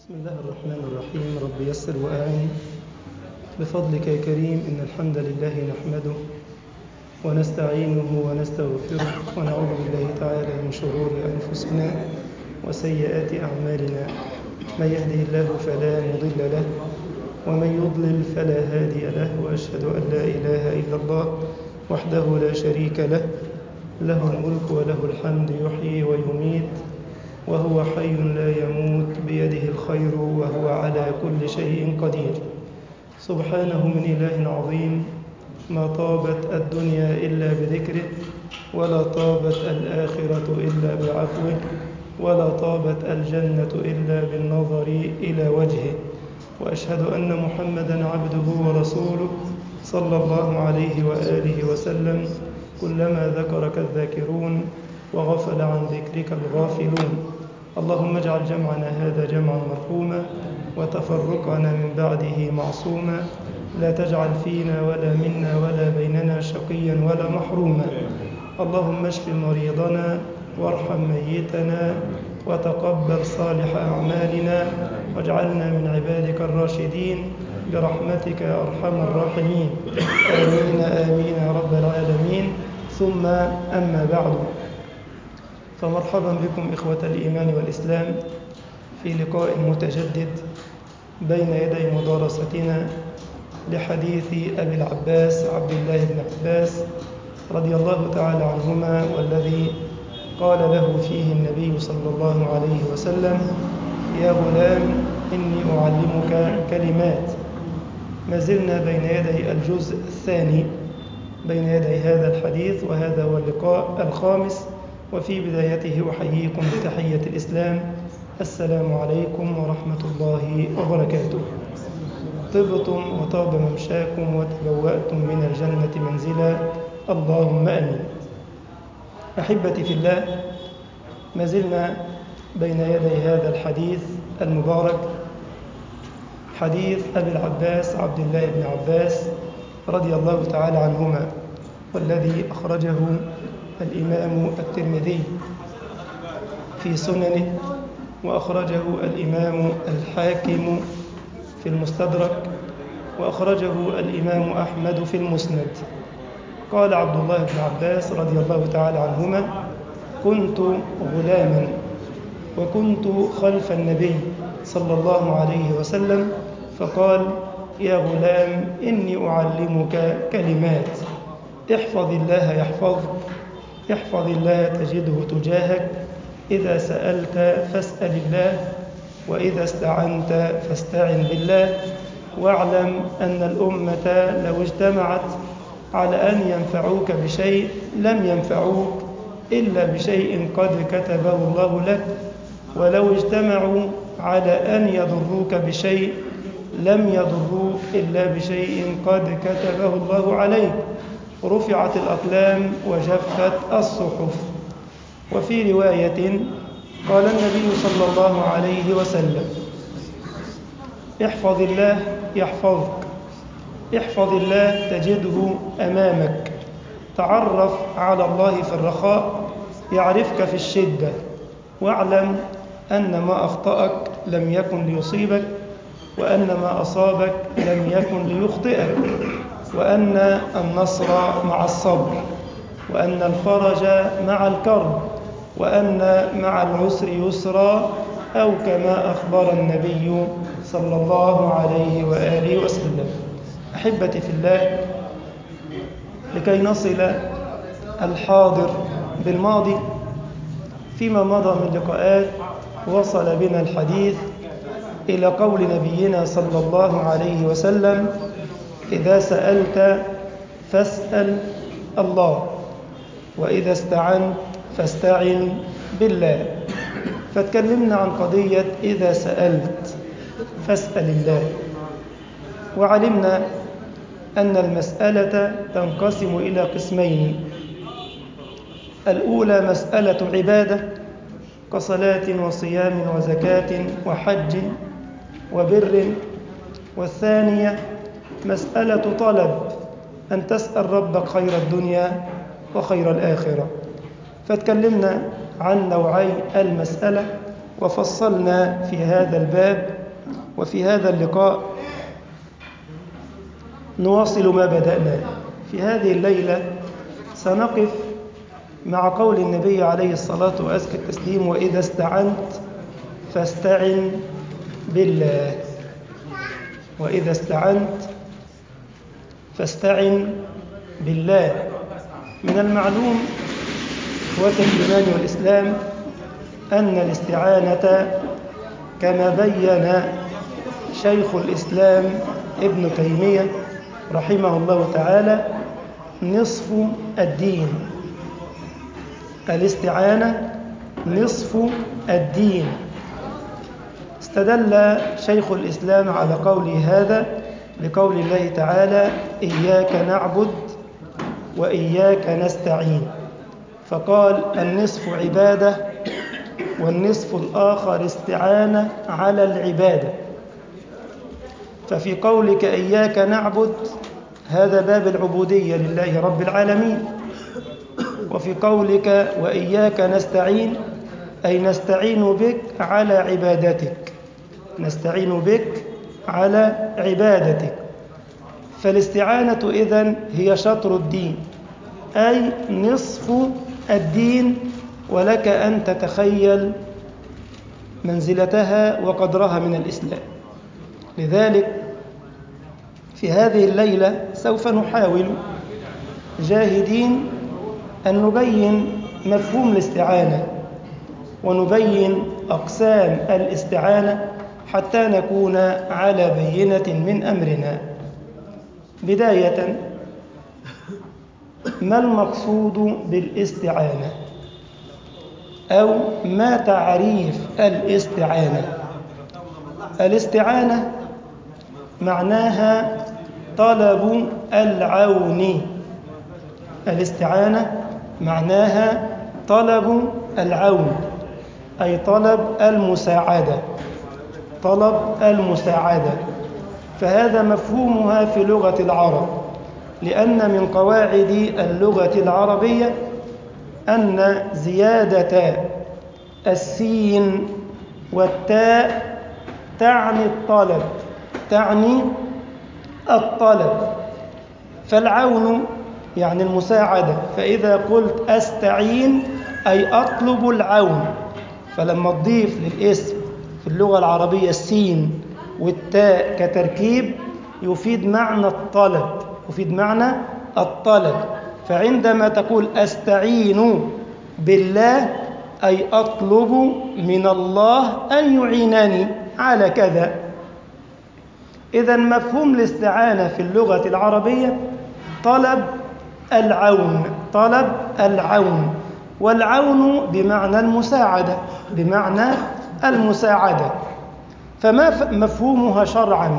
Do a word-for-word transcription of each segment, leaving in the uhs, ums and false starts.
بسم الله الرحمن الرحيم. رب يسر وأعن بفضلك يا كريم. إن الحمد لله نحمده ونستعينه ونستغفره ونعوذ بالله تعالى من شرور أنفسنا وسيئات أعمالنا. من يهده الله فلا مضل له ومن يضلل فلا هادي له، وأشهد أن لا إله إلا الله وحده لا شريك له، له الملك وله الحمد، يحيي ويميت وهو حي لا يموت، بيده الخير وهو على كل شيء قدير. سبحانه من إله عظيم، ما طابت الدنيا إلا بذكره، ولا طابت الآخرة إلا بعفوه، ولا طابت الجنة إلا بالنظر إلى وجهه. وأشهد أن محمدًا عبده ورسوله صلى الله عليه وآله وسلم. كلما ذكرك الذاكرون وغفل عن ذكرك الغافلون. اللهم اجعل جمعنا هذا جمعا مرحوما وتفرقنا من بعده معصوما، لا تجعل فينا ولا منا ولا بيننا شقيا ولا محروما. اللهم اشف مريضنا وارحم ميتنا وتقبل صالح أعمالنا، واجعلنا من عبادك الراشدين برحمتك يا أرحم الراحمين. آمين آمين يا رب العالمين. ثم أما بعد، فمرحبا بكم إخوة الإيمان والإسلام في لقاء متجدد بين يدي مدارستنا لحديث أبي العباس عبد الله بن عباس رضي الله تعالى عنهما، والذي قال له فيه النبي صلى الله عليه وسلم: يا غلام إني أعلمك كلمات. ما زلنا بين يدي الجزء الثاني بين يدي هذا الحديث، وهذا هو اللقاء الخامس. وفي بدايته أحييكم بتحية الإسلام: السلام عليكم ورحمة الله وبركاته. طبتم وطاب ممشاكم وتبوأتم من الجنة منزلا، اللهم آمين. أحبتي في الله، ما زلنا بين يدي هذا الحديث المبارك، حديث أبي العباس عبد الله بن عباس رضي الله تعالى عنهما، والذي أخرجه الإمام الترمذي في سننه، وأخرجه الإمام الحاكم في المستدرك، وأخرجه الإمام أحمد في المسند. قال عبد الله بن عباس رضي الله تعالى عنهما: كنت غلاما وكنت خلف النبي صلى الله عليه وسلم، فقال: يا غلام إني أعلمك كلمات، احفظ الله يحفظك، احفظ الله تجده تجاهك، إذا سألت فاسأل الله، وإذا استعنت فاستعن بالله، واعلم أن الأمة لو اجتمعت على أن ينفعوك بشيء لم ينفعوك إلا بشيء قد كتبه الله لك، ولو اجتمعوا على أن يضروك بشيء لم يضروك إلا بشيء قد كتبه الله عليك. رفعت الأقلام وجفت الصحف. وفي رواية قال النبي صلى الله عليه وسلم: احفظ الله يحفظك، احفظ الله تجده أمامك، تعرف على الله في الرخاء يعرفك في الشدة، واعلم أن ما أخطأك لم يكن ليصيبك، وأن ما أصابك لم يكن ليخطئك، وأن النصر مع الصبر، وأن الفرج مع الكرب، وأن مع العسر يسرا، أو كما أخبر النبي صلى الله عليه وآله وسلم. أحبتي في الله، لكي نصل الحاضر بالماضي، فيما مضى من لقاءات وصل بنا الحديث إلى قول نبينا صلى الله عليه وسلم: إذا سألت فاسأل الله، وإذا استعنت فاستعن بالله. فتكلمنا عن قضية إذا سألت فاسأل الله، وعلمنا أن المسألة تنقسم إلى قسمين: الأولى مسألة عبادة كصلاة وصيام وزكاة وحج وبر، والثانية مسألة طلب، أن تسأل ربك خير الدنيا وخير الآخرة. فتكلمنا عن نوعي المسألة، وفصلنا في هذا الباب وفي هذا اللقاء نواصل ما بدأنا. في هذه الليلة سنقف مع قول النبي عليه الصلاة وأزكى التسليم: وإذا استعنت فاستعن بالله. وإذا استعنت فاستعن بالله. من المعلوم إخوة الإيمان والإسلام أن الاستعانة كما بين شيخ الإسلام ابن تيمية رحمه الله تعالى نصف الدين. الاستعانة نصف الدين. استدل شيخ الإسلام على قوله هذا بقول الله تعالى: إياك نعبد وإياك نستعين، فقال النصف عبادة والنصف الآخر استعانة على العبادة. ففي قولك إياك نعبد هذا باب العبودية لله رب العالمين، وفي قولك وإياك نستعين أي نستعين بك على عبادتك، نستعين بك على عبادتك. فالاستعانة إذن هي شطر الدين، أي نصف الدين، ولك أن تتخيل منزلتها وقدرها من الإسلام. لذلك في هذه الليلة سوف نحاول جاهدين أن نبين مفهوم الاستعانة ونبين أقسام الاستعانة حتى نكون على بينة من أمرنا. بداية، ما المقصود بالاستعانة؟ أو ما تعريف الاستعانة؟ الاستعانة معناها طلب العون. الاستعانة معناها طلب العون، أي طلب المساعدة، طلب المساعدة. فهذا مفهومها في لغة العرب، لأن من قواعد اللغة العربية أن زيادة السين والتاء تعني الطلب، تعني الطلب. فالعون يعني المساعدة، فإذا قلت أستعين أي أطلب العون. فلما تضيف للاسم في اللغة العربية السين والتاء كتركيب يفيد معنى الطلب، يفيد معنى الطلب. فعندما تقول أستعين بالله أي أطلب من الله أن يعينني على كذا. إذن مفهوم الاستعانة في اللغة العربية طلب العون، طلب العون. والعون بمعنى المساعدة، بمعنى المساعدة. فما مفهومها شرعا؟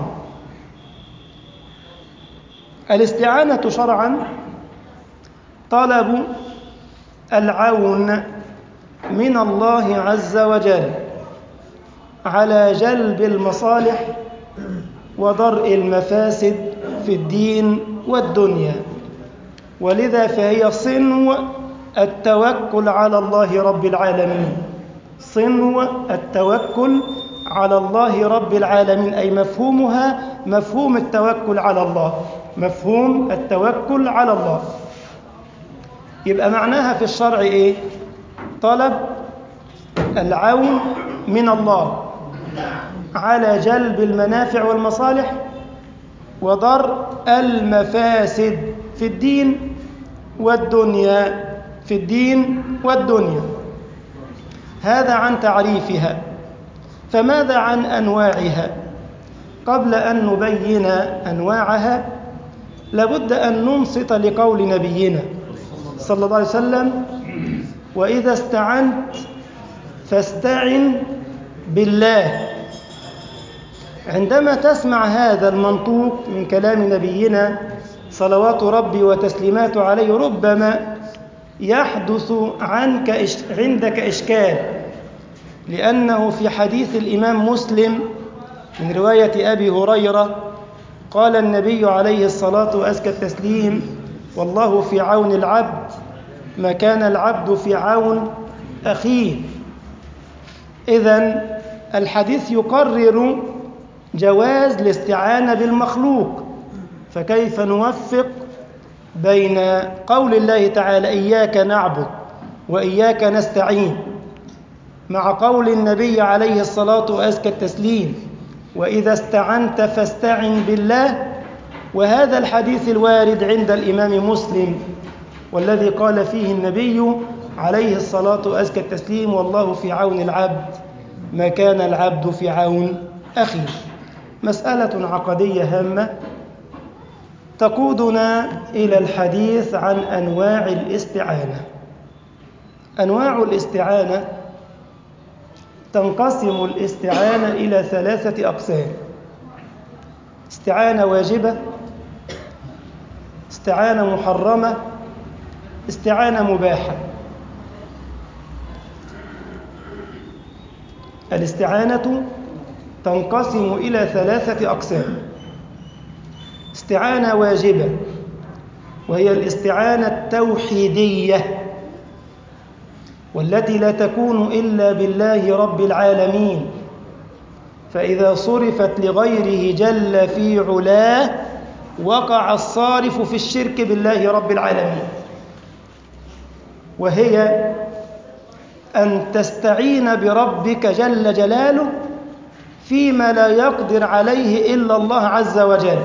الاستعانة شرعا طلب العون من الله عز وجل على جلب المصالح ودرء المفاسد في الدين والدنيا. ولذا فهي صنو التوكل على الله رب العالمين، صنو التوكل على الله رب العالمين، أي مفهومها مفهوم التوكل على الله، مفهوم التوكل على الله. يبقى معناها في الشرع إيه؟ طلب العون من الله على جلب المنافع والمصالح وضرء المفاسد في الدين والدنيا، في الدين والدنيا. هذا عن تعريفها. فماذا عن أنواعها؟ قبل أن نبين أنواعها لابد أن ننصت لقول نبينا صلى الله عليه وسلم: وإذا استعنت فاستعن بالله. عندما تسمع هذا المنطوق من كلام نبينا صلوات ربي وتسليماته عليه ربما يحدث عنك إش... عندك إشكال، لأنه في حديث الإمام مسلم من رواية أبي هريرة قال النبي عليه الصلاة وأزكى التسليم: والله في عون العبد ما كان العبد في عون أخيه. إذن الحديث يقرر جواز الاستعانة بالمخلوق، فكيف نوفق بين قول الله تعالى إياك نعبد وإياك نستعين مع قول النبي عليه الصلاة وأزكى التسليم وإذا استعنت فاستعن بالله، وهذا الحديث الوارد عند الإمام مسلم والذي قال فيه النبي عليه الصلاة وأزكى التسليم والله في عون العبد ما كان العبد في عون أخيه. مسألة عقدية هامة تقودنا إلى الحديث عن أنواع الاستعانة. أنواع الاستعانة تنقسم الاستعانة إلى ثلاثة أقسام: استعانة واجبة، استعانة محرمة، استعانة مباحة. الاستعانة تنقسم إلى ثلاثة أقسام: استعانة واجبة وهي الاستعانة التوحيدية والتي لا تكون إلا بالله رب العالمين، فإذا صرفت لغيره جل في علاه وقع الصارف في الشرك بالله رب العالمين. وهي أن تستعين بربك جل جلاله فيما لا يقدر عليه إلا الله عز وجل،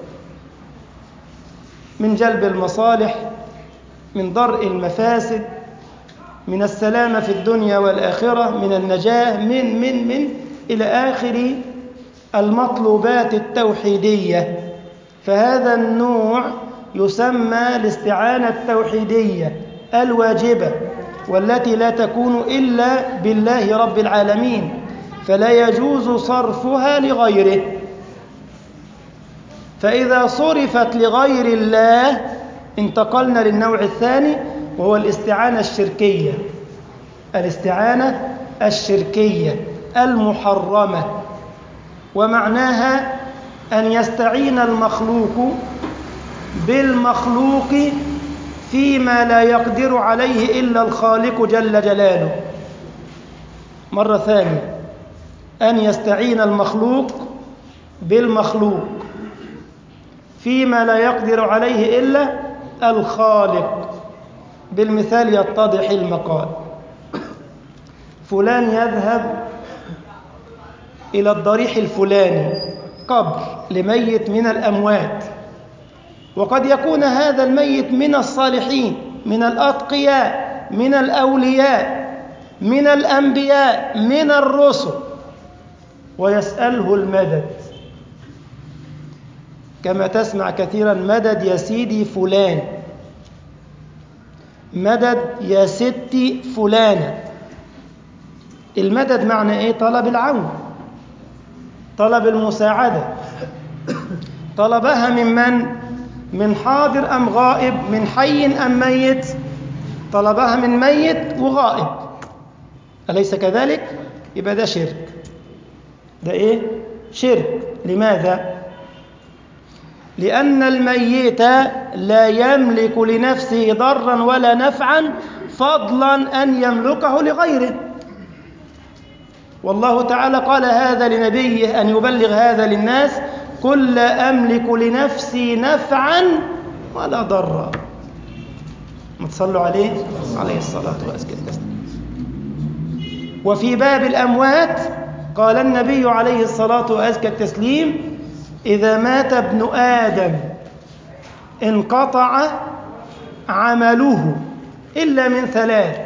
من جلب المصالح، من درء المفاسد، من السلامة في الدنيا والآخرة، من النجاة، من من من إلى آخر المطلوبات التوحيدية. فهذا النوع يسمى الاستعانة التوحيدية الواجبة والتي لا تكون إلا بالله رب العالمين، فلا يجوز صرفها لغيره. فإذا صرفت لغير الله انتقلنا للنوع الثاني وهو الاستعانة الشركية. الاستعانة الشركية المحرمة، ومعناها أن يستعين المخلوق بالمخلوق فيما لا يقدر عليه إلا الخالق جل جلاله. مرة ثانية، أن يستعين المخلوق بالمخلوق فيما لا يقدر عليه إلا الخالق. بالمثال يتضح المقال: فلان يذهب إلى الضريح الفلاني، قبر لميت من الأموات، وقد يكون هذا الميت من الصالحين، من الأتقياء، من الأولياء، من الأنبياء، من الرسل، ويسأله المدد، كما تسمع كثيرا: مدد يا سيدي فلان، مدد يا ستي فلانة. المدد معنى إيه؟ طلب العون، طلب المساعدة. طلبها من من؟ من حاضر أم غائب؟ من حي أم ميت؟ طلبها من ميت وغائب، أليس كذلك؟ يبقى ده شرك. ده إيه؟ شرك. لماذا؟ لأن الميت لا يملك لنفسه ضرا ولا نفعا فضلا أن يملكه لغيره، والله تعالى قال هذا لنبيه أن يبلغ هذا للناس: قل لا أملك لنفسي نفعا ولا ضرا. ما تصلوا عليه عليه الصلاة والسلام. وفي باب الأموات قال النبي عليه الصلاة وأزكى التسليم: إذا مات ابن آدم انقطع عمله إلا من ثلاث: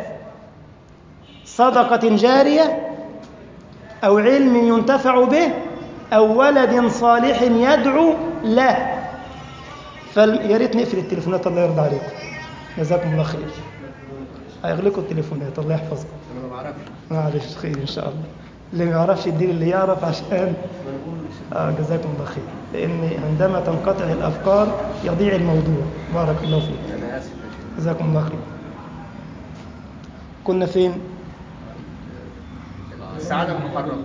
صدقة جارية، أو علم ينتفع به، أو ولد صالح يدعو له. فيا ريت نقفل التليفونات، الله يرضى عليكم، جزاكم الله خير. هيغلقوا التليفونات، الله يحفظكم. انا ما بعرفش. معلش، خير ان شاء الله. اللي ما يعرفش يدير اللي يعرف، عشان اه جزاكم الله خير، لان عندما تنقطع الافكار يضيع الموضوع. بارك الله فيك. انا اسف. جزاكم الله خير. كنا فين؟ السعاده المحرمه.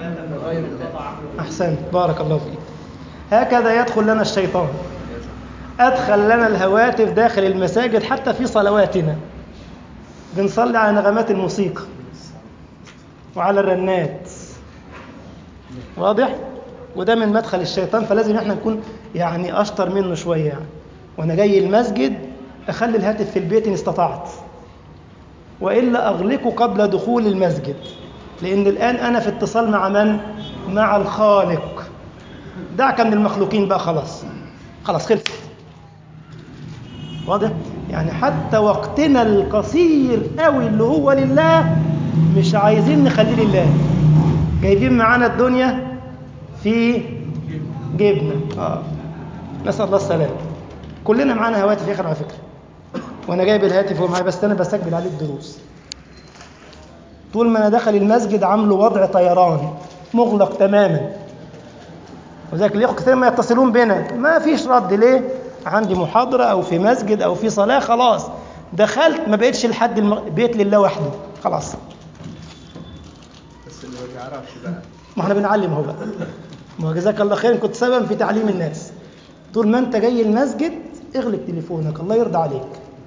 احسنت، بارك الله فيك. هكذا يدخل لنا الشيطان، ادخل لنا الهواتف داخل المساجد حتى في صلواتنا، بنصلي على نغمات الموسيقى وعلى الرنات. واضح؟ وده من مدخل الشيطان، فلازم احنا نكون يعني اشطر منه شويه يعني. وانا جاي المسجد اخلي الهاتف في البيت ان استطعت، والا اغلقه قبل دخول المسجد، لان الان انا في اتصال مع من؟ مع الخالق. دعك من المخلوقين بقى، خلاص خلاص خلصت. واضح؟ يعني حتى وقتنا القصير قوي اللي هو لله مش عايزين نخليه لله، جايبين معانا الدنيا في جيبنا. اه نسأل الله السلام. كلنا معانا هواتف يا اخي على فكره، وانا جايب الهاتف ومعايا، بس انا بسجل عليه الدروس. طول ما انا داخل المسجد عامله وضع طيران مغلق تماما، وذلك الاخوه كثير ما يتصلون بنا ما فيش رد. ليه؟ عندي محاضره او في مسجد او في صلاه، خلاص دخلت ما بقتش لحد الم... بيت لله وحده خلاص. بس اللي ما بيعرفش بقى، ما احنا بنعلم اهو بقى. ما جزاك الله خير، كنت سبب في تعليم الناس. طول ما انت جاي المسجد اغلق تليفونك، الله يرضى عليك.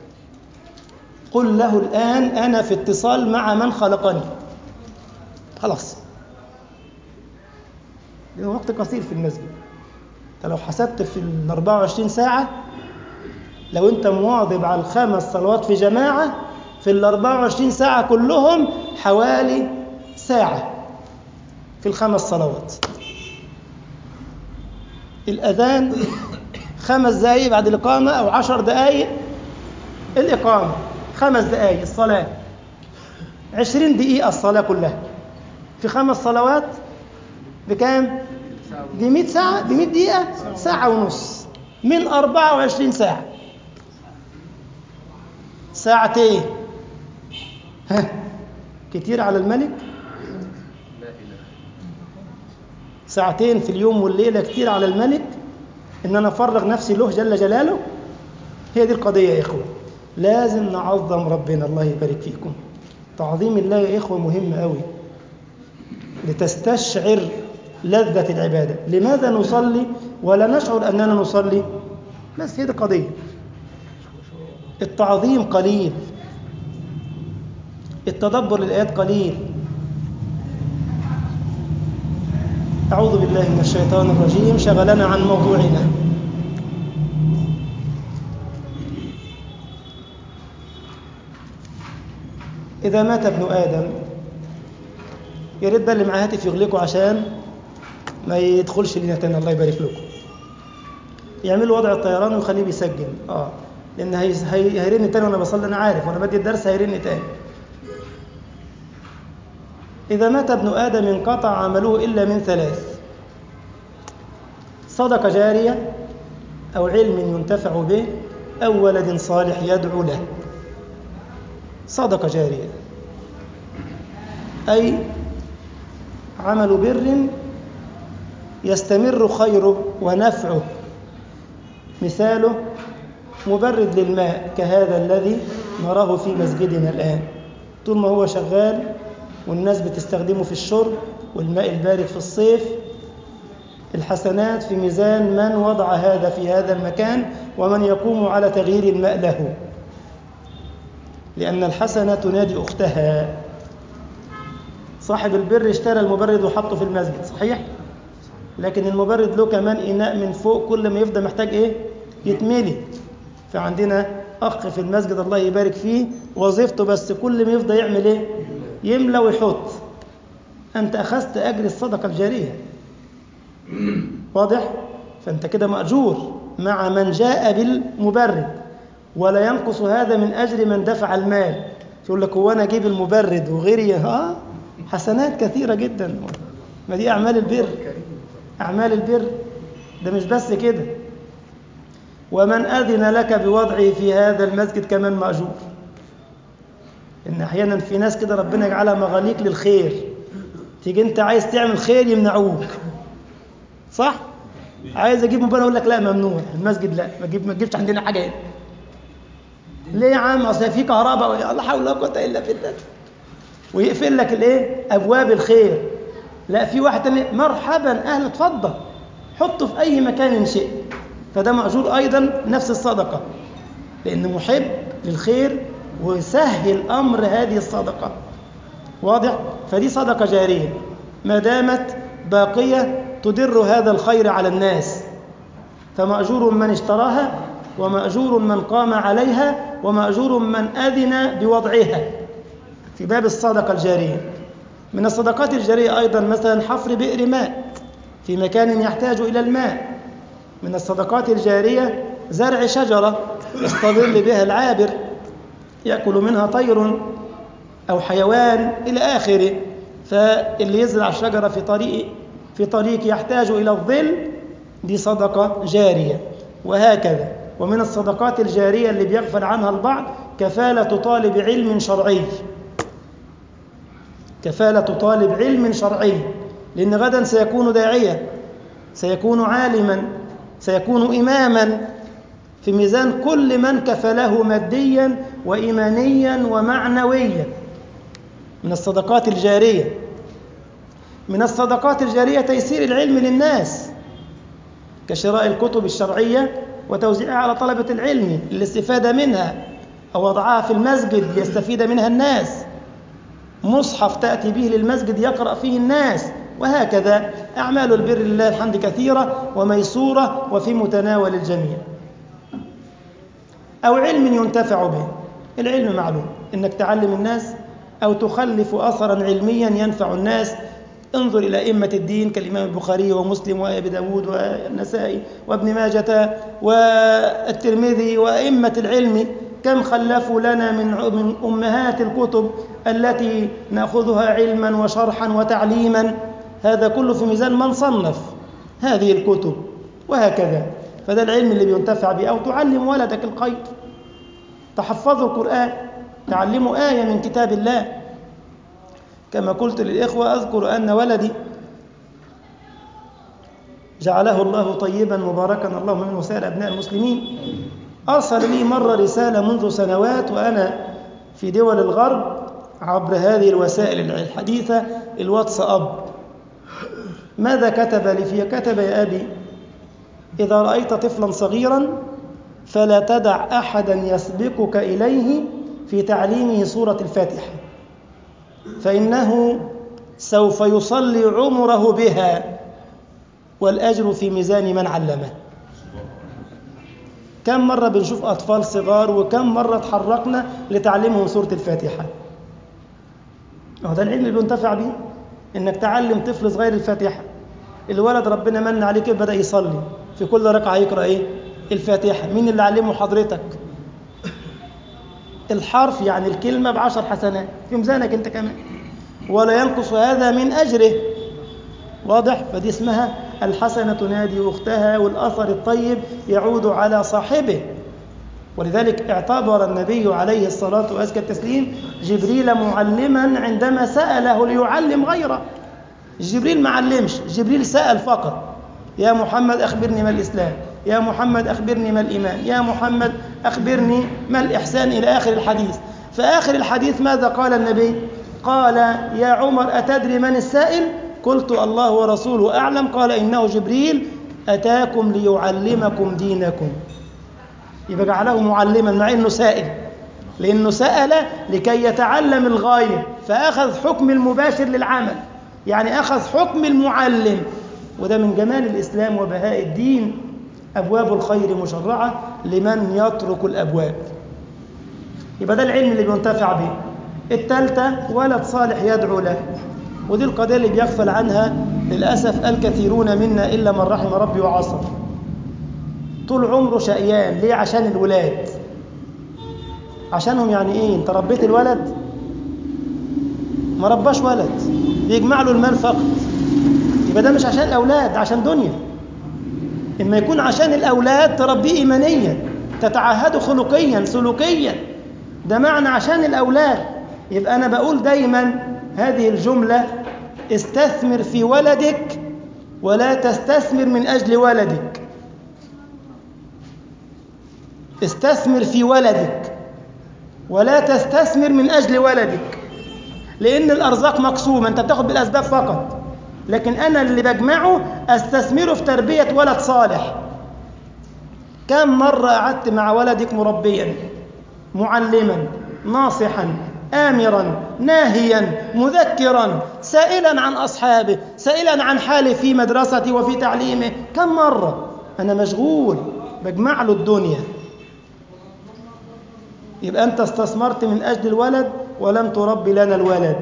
قل له الآن أنا في اتصال مع من خلقني، خلاص. لأنه وقت قصير في المسجد. انت لو حسبت في ال أربعة وعشرين ساعة، لو انت مواظب على الخمس صلوات في جماعة، في ال أربعة وعشرين ساعة كلهم حوالي ساعة في الخمس صلوات. الأذان خمس دقايق بعد الإقامة أو عشر دقايق الإقامة، خمس دقايق الصلاة، عشرين دقيقة الصلاة كلها في خمس صلوات بكام؟ بمئة ساعة، بمئة دقيقة، ساعة ونص من أربعة وعشرين ساعة. ساعتين ها كتير على الملك؟ ساعتين في اليوم والليلة كتير على الملك إن أنا أفرغ نفسي له جل جلاله؟ هي دي القضية يا إخوة. لازم نعظم ربنا، الله يبارك فيكم. تعظيم الله يا إخوة مهم قوي لتستشعر لذة العبادة. لماذا نصلي ولا نشعر أننا نصلي؟ بس هي دي القضية. التعظيم قليل، التدبر للآيات قليل. أعوذ بالله من الشيطان الرجيم، شغلنا عن موضوعنا. إذا مات ابن آدم، يا ريت بقى اللي معاه هاتف يغلقوا عشان ما يدخلش لنا تاني، الله يبارك لكم. يعملوا وضع الطيران ويخليه بيسجل، اه لأن هي... هي... هيرن تاني وأنا بصلي، أنا عارف وأنا بدي الدرس هيرن تاني. إذا مات ابن آدم انقطع عمله إلا من ثلاث: صدقة جارية، أو علم ينتفع به، أو ولد صالح يدعو له. صدقة جارية أي عمل بر يستمر خيره ونفعه، مثاله مبرد للماء كهذا الذي نراه في مسجدنا الآن. طول ما هو شغال والناس بتستخدمه في الشرب والماء البارد في الصيف، الحسنات في ميزان من وضع هذا في هذا المكان ومن يقوم على تغيير الماء له، لأن الحسنة تنادي أختها. صاحب البر اشترى المبرد وحطه في المسجد، صحيح؟ لكن المبرد له كمان إناء من فوق، كل ما يفضل محتاج إيه؟ يتملي. فعندنا أخ في المسجد الله يبارك فيه، وظيفته بس كل ما يفضل يعمل إيه؟ يملى ويحط. أنت أخذت أجر الصدقة الجارية، واضح؟ فأنت كده مأجور مع من جاء بالمبرد، ولا ينقص هذا من أجر من دفع المال. يقول لك هو أنا أجيب المبرد وغيري؟ ها حسنات كثيرة جدا. ما دي أعمال البر، أعمال البر. ده مش بس كده، ومن أذن لك بوضعه في هذا المسجد كمان مأجور. إن أحيانا في ناس كده ربنا يجعلها مغاليق للخير، تيجي أنت عايز تعمل خير يمنعوك، صح؟ عايز أجيب موبايل أقول لك لا ممنوع المسجد، لا ما تجيب ما تجيبش عندنا حاجة هنا. ليه يا عم؟ أصل في كهرباء، لا حول ولا قوة إلا بالله. ويقفل لك الإيه؟ أبواب الخير. لا في واحد تاني مرحبا أهلا اتفضل، حطه في أي مكان شئت. فده مأجور أيضا نفس الصدقة، لأنه محب للخير وسهل أمر هذه الصدقة، واضح؟ فدي صدقة جارية ما دامت باقية تدر هذا الخير على الناس، فمأجور من اشتراها، ومأجور من قام عليها، ومأجور من أذن بوضعها في باب الصدقة الجارية. من الصدقات الجارية أيضا مثلا حفر بئر ماء في مكان يحتاج إلى الماء. من الصدقات الجارية زرع شجرة يستظل بها العابر يأكل منها طير أو حيوان إلى آخره، فاللي يزرع الشجرة في طريق في طريق يحتاج إلى الظل دي صدقة جارية، وهكذا. ومن الصدقات الجارية اللي بيغفل عنها البعض كفالة طالب علم شرعي، كفالة طالب علم شرعي، لأن غدا سيكون داعية، سيكون عالما، سيكون إماما، في ميزان كل من كفله ماديا وإيمانيا ومعنويا. من الصدقات الجارية. من الصدقات الجارية تيسير العلم للناس كشراء الكتب الشرعية وتوزيعها على طلبة العلم للاستفادة منها، أو وضعها في المسجد ليستفيد منها الناس، مصحف تأتي به للمسجد يقرأ فيه الناس، وهكذا. أعمال البر لله الحمد كثيرة وميسورة وفي متناول الجميع. أو علم ينتفع به. العلم معلوم، إنك تعلم الناس أو تخلف أثرا علميا ينفع الناس. انظر إلى أئمة الدين كالإمام البخاري ومسلم وأبي داود والنسائي وابن ماجة والترمذي وأئمة العلم، كم خلفوا لنا من أمهات الكتب التي نأخذها علما وشرحا وتعليما. هذا كله في ميزان من صنف هذه الكتب، وهكذا. فده العلم اللي بينتفع به. أو تعلم ولدك الخير، تحفظوا القرآن، تعلموا آية من كتاب الله. كما قلت للإخوة، أذكر أن ولدي جعله الله طيبا مباركا اللهم منه وسائر أبناء المسلمين، أرسل لي مرة رسالة منذ سنوات وأنا في دول الغرب عبر هذه الوسائل الحديثة الواتساب. ماذا كتب لي فيها؟ كتب: يا أبي، إذا رأيت طفلا صغيرا فلا تدع أحدا يسبقك إليه في تعليمه سورة الفاتحة، فإنه سوف يصلي عمره بها والأجر في ميزان من علمه. كم مرة بنشوف أطفال صغار وكم مرة تحركنا لتعليمهم سورة الفاتحة. وهذا العلم اللي بينتفع به، إنك تعلم طفل صغير الفاتحة. الولد ربنا من عليه كيف بدأ يصلي في كل ركعة يقرأ إيه؟ الفاتحة. مين اللي علمه؟ حضرتك. الحرف يعني الكلمة بعشر حسنات في ميزانك أنت كمان، ولا ينقص هذا من أجره. واضح؟ فدي اسمها الحسنة تنادي أختها، والأثر الطيب يعود على صاحبه. ولذلك اعتبر النبي عليه الصلاة وأزكى التسليم جبريل معلما عندما سأله ليعلم غيره. جبريل ما علمش، جبريل سأل فقط: يا محمد أخبرني ما الإسلام، يا محمد أخبرني ما الإيمان، يا محمد أخبرني ما الإحسان، إلى آخر الحديث. فآخر الحديث ماذا قال النبي؟ قال: يا عمر أتدري من السائل؟ قلت: الله ورسوله أعلم. قال: إنه جبريل أتاكم ليعلمكم دينكم. يبقى جعله معلما مع إنه سائل، لأنه سأل لكي يتعلم الغاية، فأخذ حكم المباشر للعمل، يعني أخذ حكم المعلم. وده من جمال الإسلام وبهاء الدين، أبواب الخير مشرعة لمن يترك الأبواب. يبقى ده العلم اللي بينتفع به. الثالثة ولد صالح يدعو له، ودي القضية اللي بيغفل عنها للأسف الكثيرون منا إلا من رحم ربي وعصر. طول عمره شقيان. ليه؟ عشان الولاد. عشانهم يعني إيه؟ أنت ربيت الولد؟ ما رباش ولد، بيجمع له المال فقط. يبقى ده مش عشان الأولاد، عشان دنيا. إما يكون عشان الأولاد تربيه إيمانيا، تتعهده خلقيا سلوكيا، ده معنى عشان الأولاد. يبقى أنا بقول دايما هذه الجملة: استثمر في ولدك ولا تستثمر من أجل ولدك. استثمر في ولدك ولا تستثمر من أجل ولدك، لأن الأرزاق مقسومة، أنت بتاخد بالأسباب فقط، لكن أنا اللي بجمعه أستثمره في تربية ولد صالح. كم مرة قعدت مع ولدك مربيا، معلما، ناصحا، آمرا، ناهيا، مذكرا، سائلا عن أصحابه، سائلا عن حاله في مدرسته وفي تعليمه. كم مرة أنا مشغول بجمع له الدنيا. يبقى أنت استثمرت من أجل الولد ولم تربي لنا الولد،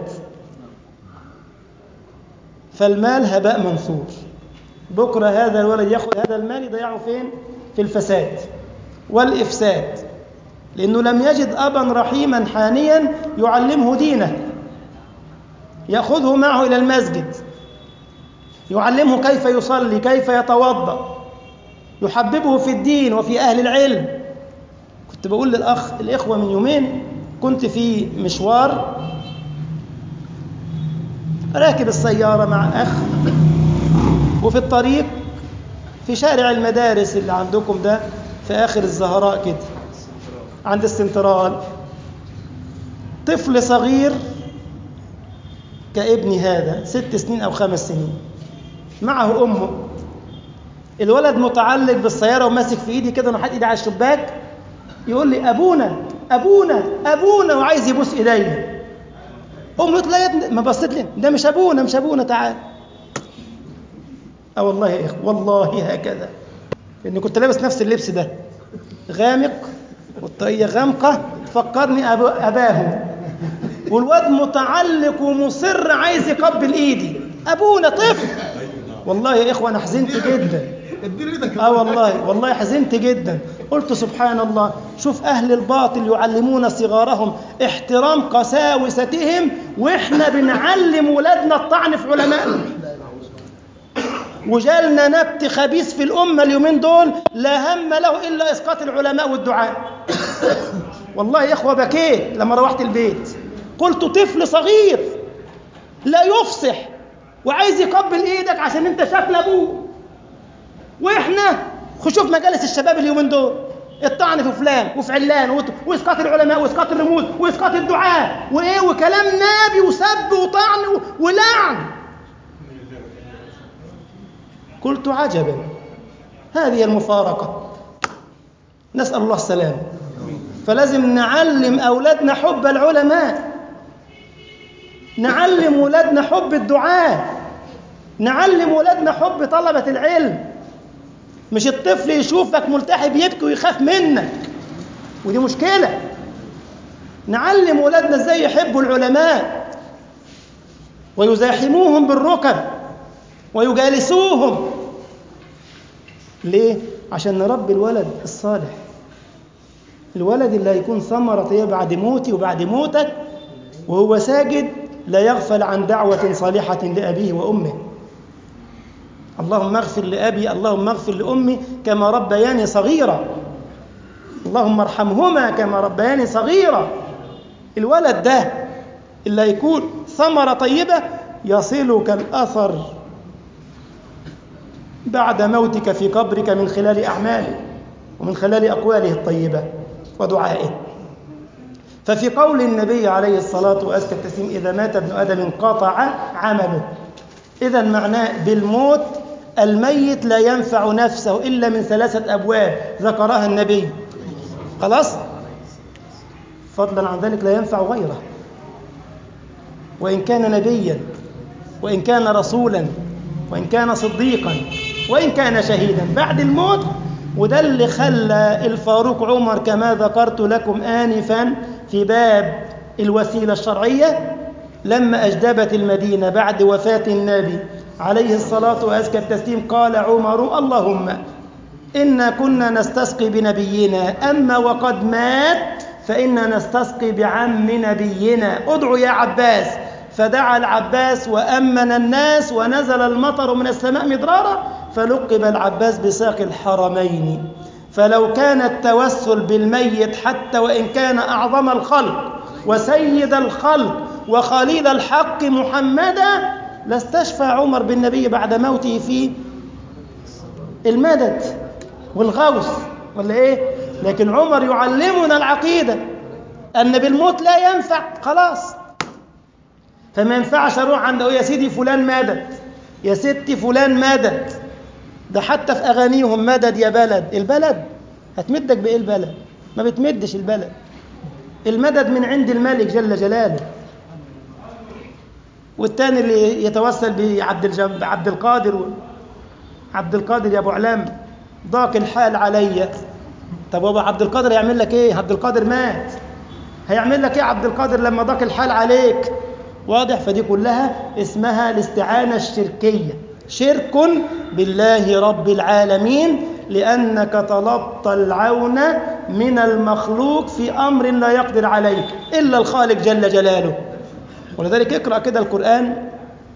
فالمال هباء منثور. بكرة هذا الولد يأخذ هذا المال يضيعه فين؟ في الفساد والإفساد، لأنه لم يجد أبا رحيما حانيا يعلمه دينه، يأخذه معه إلى المسجد، يعلمه كيف يصلي، كيف يتوضأ، يحببه في الدين وفي أهل العلم. كنت بقول للأخ الإخوة من يومين، كنت في مشوار راكب السيارة مع أخ، وفي الطريق في شارع المدارس اللي عندكم ده في آخر الزهراء كده عند السنترال، طفل صغير كابني هذا ست سنين أو خمس سنين معه أمه. الولد متعلق بالسيارة وماسك في إيدي كده، أنا حاطط إيدي على الشباك، يقول لي أبونا أبونا أبونا وعايز يبوس إيديا. أمه قلت لا يا ابني، ما بصيت لي، ده مش أبونا مش أبونا تعال. أه والله يا إخوة والله هكذا، لأني كنت لابس نفس اللبس ده غامق والطاقية غامقة تفكرني أبو أباه، والواد متعلق ومصر عايز يقبل إيدي. أبونا طفل. والله يا إخوة أنا حزنت جدا. آه والله والله حزنت جدا. قلت سبحان الله، شوف أهل الباطل يعلمون صغارهم احترام قساوستهم، وإحنا بنعلم ولادنا الطعن في علمائنا. وجالنا نبت خبيث في الأمة اليومين دول لا هم له إلا إسقاط العلماء والدعاء. والله يا إخوة بكيت لما روحت البيت، قلت طفل صغير لا يفصح وعايز يقبل إيدك عشان أنت شكل أبوه. وإحنا خشوف مجالس الشباب اليومين دول الطعن في فلان وفي علان وإسقاط العلماء وإسقاط الرموز وإسقاط الدعاء وإيه وكلام نابي وسب وطعن ولعن. قلت عجبا، هذه المفارقة، نسأل الله السلام. فلازم نعلم أولادنا حب العلماء، نعلم أولادنا حب الدعاء، نعلم أولادنا حب طلبة العلم. مش الطفل يشوفك ملتحي بيبكي ويخاف منك، ودي مشكلة. نعلم أولادنا ازاي يحبوا العلماء ويزاحموهم بالركب ويجالسوهم. ليه؟ عشان نربي الولد الصالح، الولد اللي هيكون ثمرة طيبة بعد موتي وبعد موتك، وهو ساجد لا يغفل عن دعوة صالحة لأبيه وأمه. اللهم اغفر لأبي، اللهم اغفر لأمي كما ربياني صغيرا، اللهم ارحمهما كما ربياني صغيرا. الولد ده اللي هيكون ثمرة طيبة يصلك الأثر بعد موتك في قبرك من خلال أعماله ومن خلال أقواله الطيبة ودعائه. ففي قول النبي عليه الصلاة وأزكى التسليم إذا مات ابن آدم انقطع عمله، إذا معناه بالموت الميت لا ينفع نفسه إلا من ثلاثة أبواب ذكرها النبي. خلاص؟ فضلا عن ذلك لا ينفع غيره، وإن كان نبيا وإن كان رسولا وإن كان صديقا وإن كان شهيدا بعد الموت. وده اللي خلى الفاروق عمر كما ذكرت لكم آنفا في باب الوسيلة الشرعية لما أجدبت المدينة بعد وفاة النبي عليه الصلاة وأزكى التسليم، قال عمر اللهم إنا كنا نستسقي بنبينا، أما وقد مات فإنا نستسقي بعم نبينا، ادعوا يا عباس. فدعا العباس وأمن الناس ونزل المطر من السماء مدرارا، فلقب العباس بساقي الحرمين. فلو كان التوسل بالميت حتى وإن كان أعظم الخلق وسيد الخلق وخليل الحق محمدا لاستشفى عمر بالنبي بعد موته في المدد والغوث ولا إيه؟ لكن عمر يعلمنا العقيدة أن بالموت لا ينفع خلاص. فما ينفعش أروح عنده يا سيدي فلان مدد، يا ستي فلان مدد. ده حتى في أغانيهم مدد يا بلد. البلد هتمدك بإيه؟ البلد ما بتمدش البلد، المدد من عند الملك جل جلاله. والتاني اللي يتوسل بعبد الجب... عبد القادر و... عبد القادر يا ابو علام ضاق الحال عليا. طب هو عبد القادر هيعمل لك ايه؟ عبد القادر مات، هيعمل لك ايه عبد القادر لما ضاق الحال عليك؟ واضح؟ فدي كلها اسمها الاستعانة الشركية، شرك بالله رب العالمين، لأنك طلبت العون من المخلوق في أمر لا يقدر عليه إلا الخالق جل جلاله. ولذلك اقرأ كده القرآن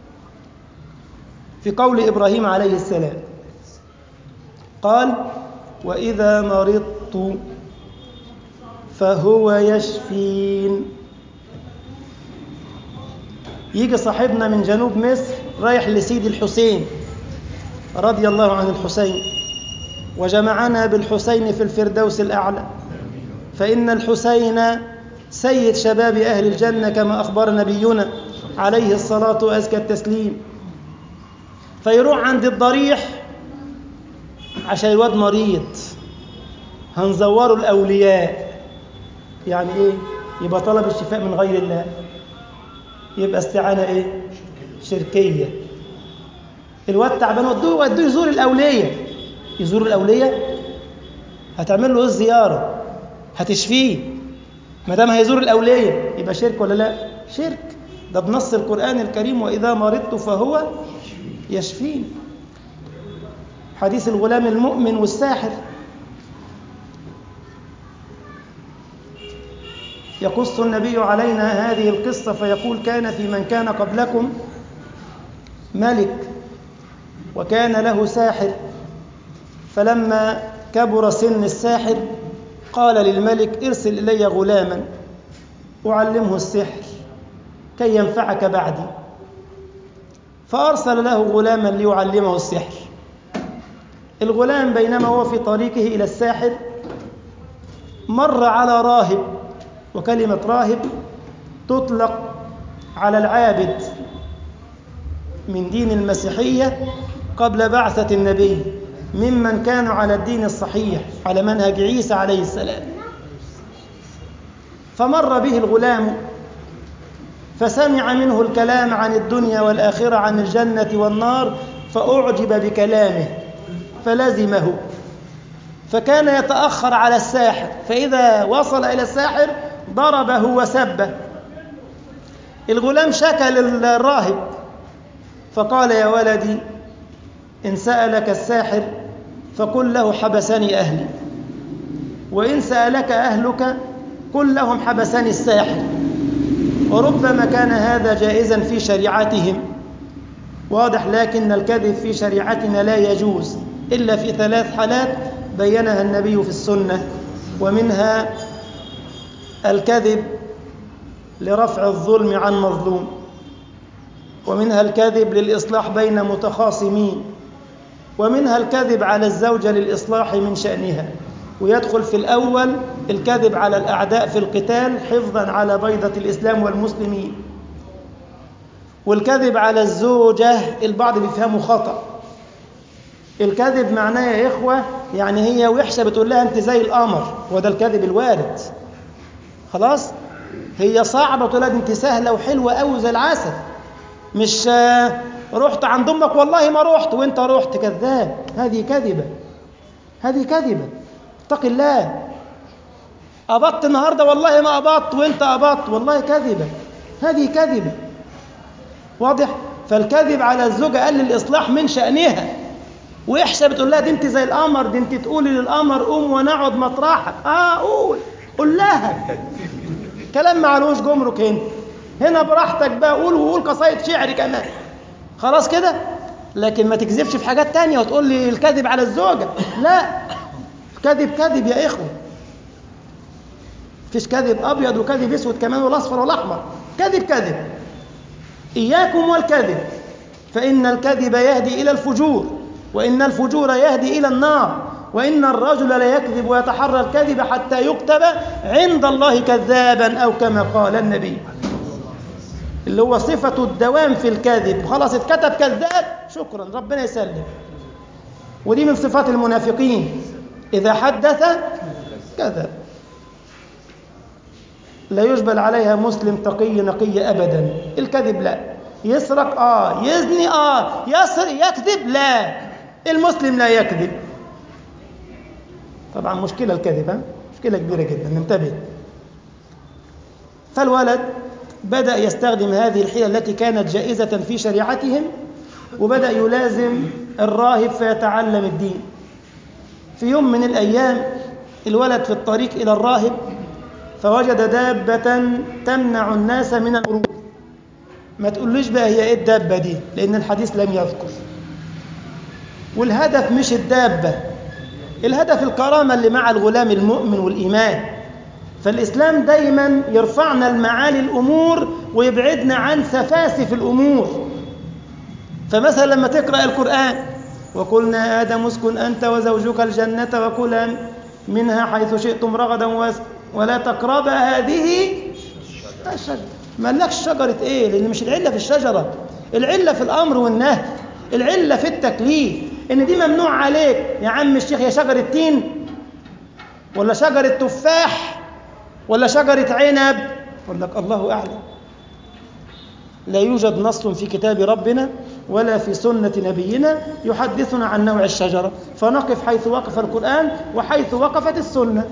في قول إبراهيم عليه السلام، قال وإذا مرضت فهو يشفين. يجي صاحبنا من جنوب مصر رايح لسيد الحسين رضي الله عن الحسين، وجمعنا بالحسين في الفردوس الأعلى، فإن الحسين سيد شباب أهل الجنة كما أخبر نبينا عليه الصلاة وأزكى التسليم. فيروح عند الضريح عشان الواد مريض، هنزوره الأولياء. يعني إيه؟ يبقى طلب الشفاء من غير الله، يبقى استعانة إيه؟ شركية. الواد تعبان ودوه ودوه يزور الأولياء. يزور الأولياء هتعمل له إيه الزيارة؟ هتشفيه. ما دام هيزور الأولياء يبقى شرك ولا لا؟ شرك. ده بنص القرآن الكريم وإذا مرضت فهو يشفين. حديث الغلام المؤمن والساحر، يقص النبي علينا هذه القصة فيقول كان في من كان قبلكم ملك وكان له ساحر، فلما كبر سن الساحر قال للملك ارسل إلي غلاما أعلمه السحر كي ينفعك بعدي. فأرسل له غلاما ليعلمه السحر. الغلام بينما هو في طريقه إلى الساحر مر على راهب، وكلمة راهب تطلق على العابد من دين المسيحية قبل بعثة النبي، ممن كانوا على الدين الصحيح على منهج عيسى عليه السلام. فمر به الغلام فسمع منه الكلام عن الدنيا والآخرة، عن الجنة والنار، فأعجب بكلامه فلزمه، فكان يتأخر على الساحر، فإذا وصل إلى الساحر ضربه وسبه. الغلام شكى للراهب فقال يا ولدي إن سألك الساحر فقل له حبسني أهلي، وإن سألك أهلك قل لهم حبسني الساحر. وربما كان هذا جائزا في شريعتهم، واضح، لكن الكذب في شريعتنا لا يجوز إلا في ثلاث حالات بينها النبي في السنة، ومنها الكذب لرفع الظلم عن مظلوم، ومنها الكذب للإصلاح بين متخاصمين، ومنها الكذب على الزوجة للإصلاح من شأنها. ويدخل في الأول الكذب على الأعداء في القتال حفظا على بيضة الإسلام والمسلمين. والكذب على الزوجة البعض بيفهمه خطأ. الكذب معناه يا إخوة يعني هي وحشة بتقول لها أنت زي القمر، وده الكذب الوارد. خلاص، هي صعبة تقول لها أنت سهلة وحلوة أوي زي العسل، مش رحت عند أمك والله ما رحت وأنت رحت، كذاب. هذه كذبة، هذه كذبة، اتق الله. أبطت النهاردة والله ما أبطت وأنت أبطت، والله كذبة، هذه كذبة. واضح؟ فالكذب على الزوجة قال للإصلاح من شأنها، وإحشى بتقول لها دي أنت زي القمر، دي أنت تقولي للقمر قوم ونقعد مطرحك. آه قول، قول لها كلام معلوش جمرك. هنا هنا براحتك بقى، قول، وقول قصايد شعر كمان، خلاص كده. لكن ما تكذبش في حاجات تانية وتقول لي الكذب على الزوجة. لا، كذب كذب يا إخوة، فيش كذب أبيض وكذب أسود كمان والأصفر والأحمر، كذب كذب. إياكم والكذب، فإن الكذب يهدي إلى الفجور، وإن الفجور يهدي إلى النار، وإن الرجل لا يكذب ويتحرى الكذب حتى يكتب عند الله كذابا، أو كما قال النبي، اللي هو صفة الدوام في الكذب. خلاص اتكتب كذاب، شكرا، ربنا يسلم. ودي من صفات المنافقين، إذا حدث كذب. لا يجبل عليها مسلم تقي نقي أبدا، الكذب لا. يسرق آه، يزني آه، يسرق يكذب لا، المسلم لا يكذب. طبعا مشكلة الكذب، ها؟ مشكلة كبيرة جدا، ننتبه. فالولد بدأ يستخدم هذه الحيلة التي كانت جائزة في شريعتهم، وبدأ يلازم الراهب فيتعلم الدين. في يوم من الأيام الولد في الطريق إلى الراهب فوجد دابة تمنع الناس من المرور. ما تقوليش بقى هي إيه الدابة دي، لأن الحديث لم يذكر. والهدف مش الدابة، الهدف الكرامة اللي مع الغلام المؤمن والإيمان. فالإسلام دايما يرفعنا المعالي الأمور ويبعدنا عن سفاسف الأمور. فمثلا لما تقرأ القرآن وقلنا آدم اسكن أنت وزوجك الجنة وكلا منها حيث شئتم رغدا ولا تقربا هذه الشجرة. ما قالكش شجرة إيه؟ لأن مش العلة في الشجرة، العلة في الأمر والنهي، العلة في التكليف. إن دي ممنوع عليك يا عم الشيخ، يا شجرة تين ولا شجرة تفاح ولا شجرة عنب، يقول لك الله أعلم. لا يوجد نص في كتاب ربنا ولا في سنة نبينا يحدثنا عن نوع الشجرة، فنقف حيث وقف القرآن وحيث وقفت السنة.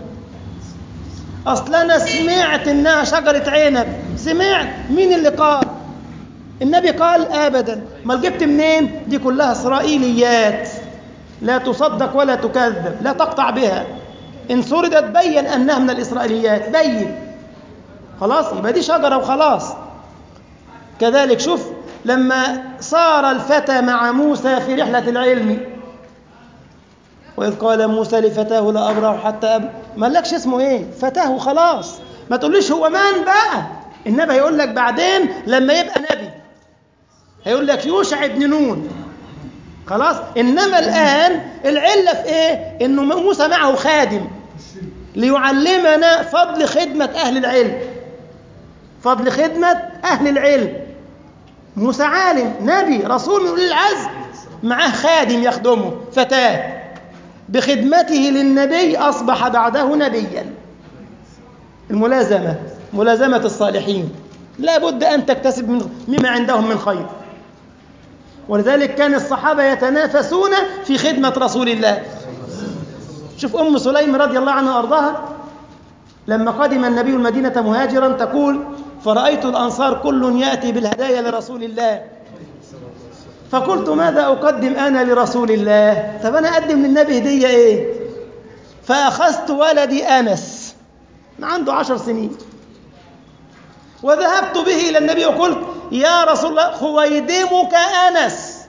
أصل أنا سمعت إنها شجرة عنب، سمعت، مين اللي قال؟ النبي قال؟ أبدا. ما جبت منين؟ دي كلها إسرائيليات لا تصدق ولا تكذب، لا تقطع بها. إن سردت بين أنها من الإسرائيليات، بين خلاص، يبقى دي شجرة وخلاص. كذلك شوف لما صار الفتى مع موسى في رحلة العلم، وإذ قال موسى لفتاه لا أبرح حتى أب... ما لكش اسمه إيه؟ فتاه خلاص. ما تقوليش هو من بقى، النبي هيقول لك بعدين لما يبقى نبي، هيقول لك يوشع ابن نون خلاص. إنما الآن العلة في إيه؟ إنه موسى معه خادم ليعلمنا فضل خدمة أهل العلم، فضل خدمة أهل العلم. موسى عالم، نبي، رسول من أولي العزم، معه خادم يخدمه، فتاه بخدمته للنبي أصبح بعده نبيا. الملازمة، ملازمة الصالحين، لا بد أن تكتسب من مما عندهم من خير. ولذلك كان الصحابة يتنافسون في خدمة رسول الله. شوف أم سليم رضي الله عنها وأرضاها لما قدم النبي المدينة مهاجرا تقول: فرأيت الأنصار كل يأتي بالهدايا لرسول الله، فقلت ماذا أقدم أنا لرسول الله؟ طب أنا أقدم للنبي هدية إيه؟ فأخذت ولدي أنس عنده عشر سنين وذهبت به إلى النبي وقلت: يا رسول الله خويدمك أنس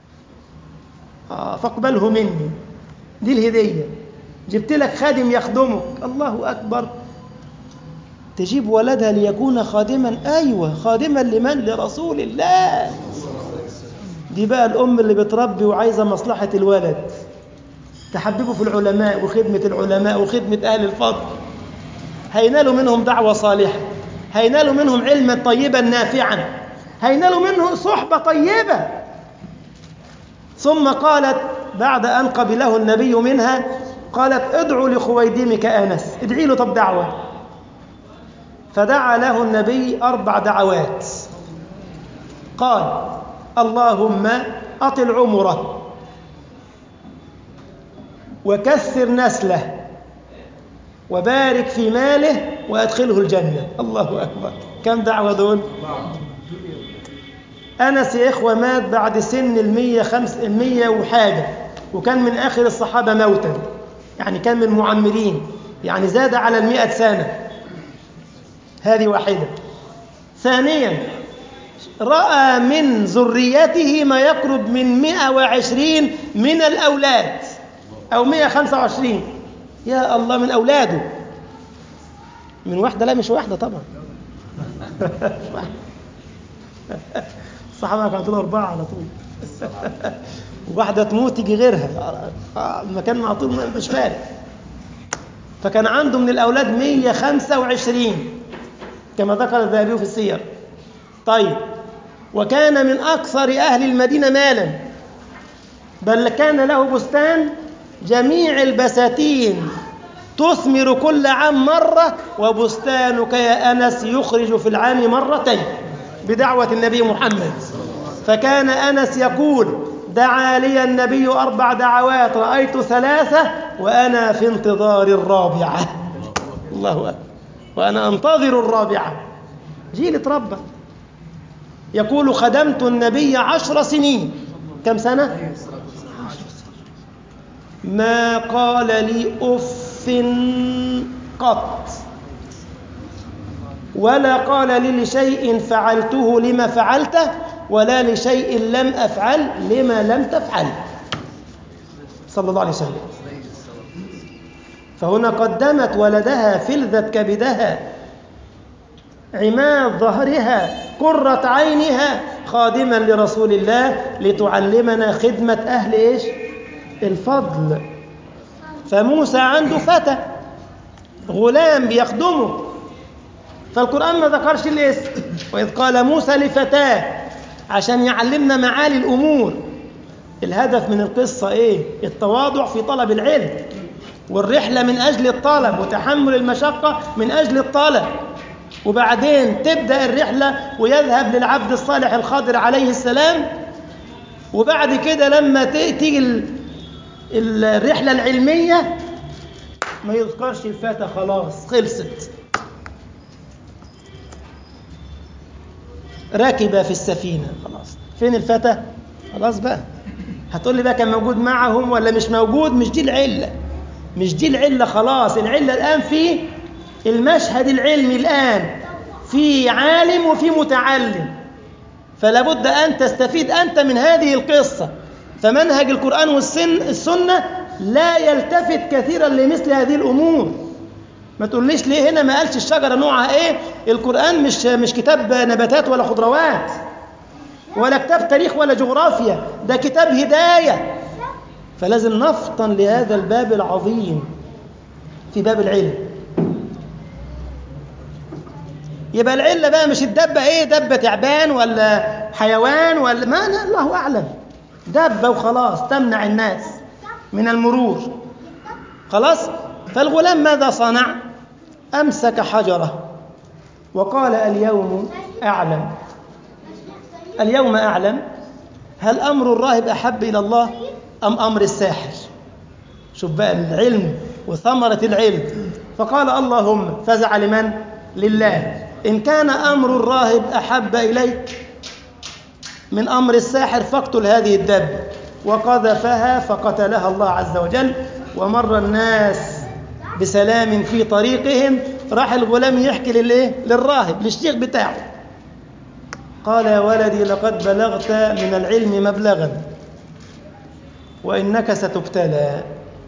آه فاقبله مني، دي الهدية، جبت لك خادم يخدمك. الله أكبر، تجيب ولدها ليكون خادما، أيوة خادما لمن؟ لرسول الله. دي بقى الأم اللي بتربي وعايزة مصلحة الولد، تحببه في العلماء وخدمة العلماء وخدمة أهل الفضل، هينالوا منهم دعوة صالحة، هينالوا منهم علما طيبا نافعا، هينالوا منه صحبة طيبة. ثم قالت بعد أن قبله النبي منها، قالت: ادعوا لخويدمك أنس، ادعي له طب دعوة. فدعا له النبي أربع دعوات. قال: اللهم أطل عمره وكثر نسله وبارك في ماله وأدخله الجنة. الله أكبر، كم دعوة دول؟ أنس يا إخوة مات بعد سن المية خمس المية وحاجة، وكان من آخر الصحابة موتا، يعني كان من المعمرين، يعني زاد على المئة سنة. هذه واحدة. ثانيا رأى من ذريته ما يقرب من مئة وعشرين من الأولاد أو مئة وخمسة وعشرين، يا الله، من أولاده، من واحدة، لا مش واحدة طبعا الصحابة كانوا طول أربعة على طول واحدة تموت تيجي غيرها، المكان مع طول مش فارق. فكان عنده من الأولاد مئة وخمسة وعشرين كما ذكر الذهبي في السير. طيب، وكان من أكثر أهل المدينة مالا، بل كان له بستان جميع البساتين تثمر كل عام مرة، وبستانك يا أنس يخرج في العام مرتين. بدعوة النبي محمد. فكان أنس يقول دعا لي النبي أربع دعوات رأيت ثلاثة وأنا في انتظار الرابعة. الله أكبر. وأنا أنتظر الرابعة. جيل اتربى. يقول خدمت النبي عشر سنين. كم سنة؟ ما قال لي أف قط، ولا قال لي لشيء فعلته لما فعلته، ولا لشيء لم أفعل لما لم تفعل، صلى الله عليه وسلم. فهنا قدمت ولدها فلذة كبدها عماد ظهرها قرة عينها خادما لرسول الله لتعلمنا خدمة أهل إيش؟ الفضل. فموسى عنده فتى غلام بيخدمه، فالقرآن ما ذكرش الاسم. وإذ قال موسى لفتاه عشان يعلمنا معالي الأمور. الهدف من القصة إيه؟ التواضع في طلب العلم، والرحلة من أجل الطلب، وتحمل المشقة من أجل الطلب. وبعدين تبدأ الرحلة ويذهب للعبد الصالح الخضر عليه السلام. وبعد كده لما تيجي الرحلة العلمية ما يذكرش الفتى، خلاص خلصت. ركب في السفينة، خلاص فين الفتى؟ خلاص بقى. هتقول لي بقى كان موجود معهم ولا مش موجود؟ مش دي العلة، مش دي العلة. خلاص العلة الآن في المشهد العلمي. الآن في عالم وفي متعلم، فلا بد أن تستفيد أنت من هذه القصة. فمنهج القرآن والسنة لا يلتفت كثيرا لمثل هذه الأمور. ما تقوليش ليه هنا ما قالش الشجرة نوعها إيه. القرآن مش مش كتاب نباتات ولا خضروات ولا كتاب تاريخ ولا جغرافيا، ده كتاب هداية. فلازم نفطن لهذا الباب العظيم في باب العلم. يبقى العلة بقى مش الدبة إيه، دبة تعبان ولا حيوان ولا ما، الله أعلم، دبة وخلاص تمنع الناس من المرور خلاص. فالغلام ماذا صنع؟ أمسك حجرة وقال اليوم أعلم، اليوم أعلم. هل أمر الراهب أحب إلى الله أم أمر الساحر؟ شوف بقى العلم وثمرة العلم. فقال اللهم، فزع لمن؟ لله. إن كان أمر الراهب أحب إليك من أمر الساحر فاقتل هذه الدب. وقذفها فقتلها الله عز وجل. ومر الناس بسلام في طريقهم. راح الغلام يحكي للإيه؟ للراهب، للشيخ بتاعه. قال يا ولدي لقد بلغت من العلم مبلغا وإنك ستبتلى.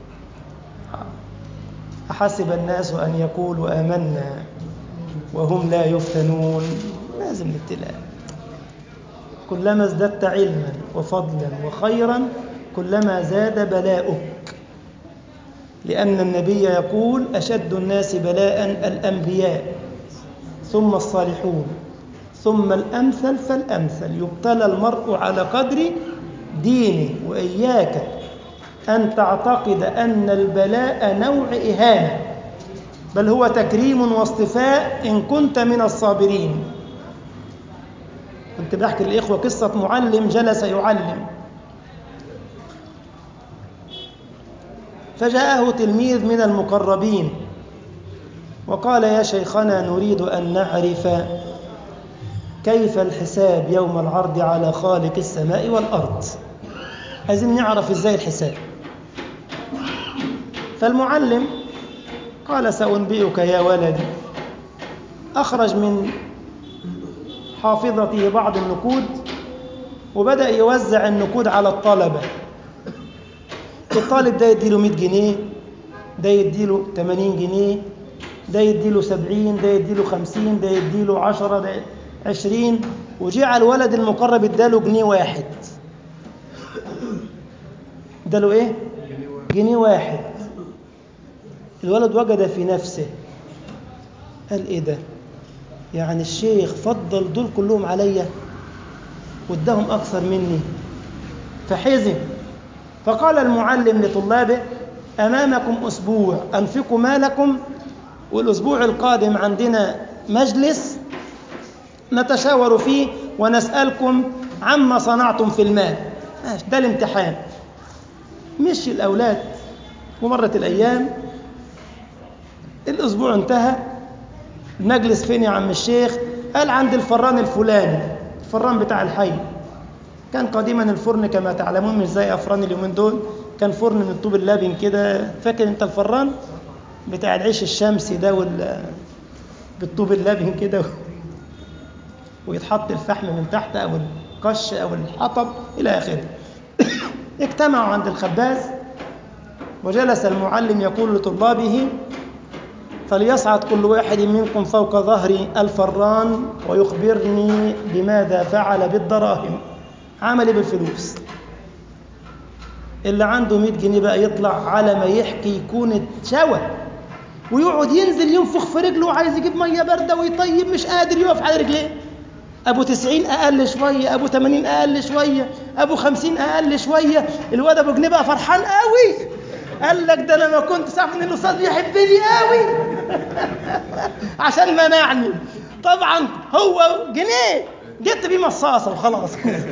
أحسب الناس أن يقولوا آمنا وهم لا يفتنون. لازم الابتلاء. كلما ازددت علما وفضلا وخيرا كلما زاد بلاؤك، لأن النبي يقول أشد الناس بلاء الأنبياء ثم الصالحون ثم الأمثل فالأمثل. يبتلى المرء على قدر دينه. وإياك أن تعتقد أن البلاء نوع إهانة، بل هو تكريم واصطفاء إن كنت من الصابرين. كنت بحكي للإخوة قصة معلم جلس يعلم، فجاءه تلميذ من المقربين وقال يا شيخنا نريد أن نعرف كيف الحساب يوم العرض على خالق السماء والأرض، عايزين نعرف إزاي الحساب. فالمعلم قال سأنبئك يا ولدي. أخرج من حافظته بعض النقود وبدأ يوزع النقود على الطلبة. الطالب ده يديله مئة جنيه، ده يديله ثمانين جنيه، ده يديله سبعين، ده يديله خمسين، ده يديله عشرة، ده عشرين. وجاء الولد المقرب اداله جنيه واحد. اداله ايه؟ جنيه واحد. الولد وجد في نفسه، قال ايه ده؟ يعني الشيخ فضل دول كلهم عليا واداهم اكثر مني. فحزن. فقال المعلم لطلابه امامكم اسبوع انفقوا مالكم، والاسبوع القادم عندنا مجلس نتشاور فيه ونسألكم عما صنعتم في المال. ماشي، ده الامتحان. مش الأولاد، ومرت الأيام، الأسبوع انتهى، المجلس فين يا عم الشيخ؟ قال عند الفران الفلاني، الفران بتاع الحي. كان قديما الفرن كما تعلمون مش زي أفران اليومين دول، كان فرن من الطوب اللبن كده. فاكر انت الفران بتاع العيش الشمسي ده وال... بالطوب اللبن كده، ويتحط الفحم من تحت أو القش أو الحطب إلى آخره. اجتمعوا عند الخباز، وجلس المعلم يقول لطلابه: فليصعد كل واحد منكم فوق ظهر الفران ويخبرني بماذا فعل بالدراهم. عمل ايه بالفلوس؟ اللي عنده مئة جنيه بقى يطلع على ما يحكي يكون اتشوى، ويقعد ينزل ينفخ في رجله وعايز يجيب ميه بارده ويطيب، مش قادر يقف على رجليه. ابو تسعين اقل شويه، ابو ثمانين اقل شويه، ابو خمسين اقل شويه. الواد ابو جنيه بقى فرحان قوي، قال لك ده انا ما كنت سامع ان الاستاذ بيحبني قوي عشان منعني. طبعا هو جنيه جبت بيه مصاصه وخلاص.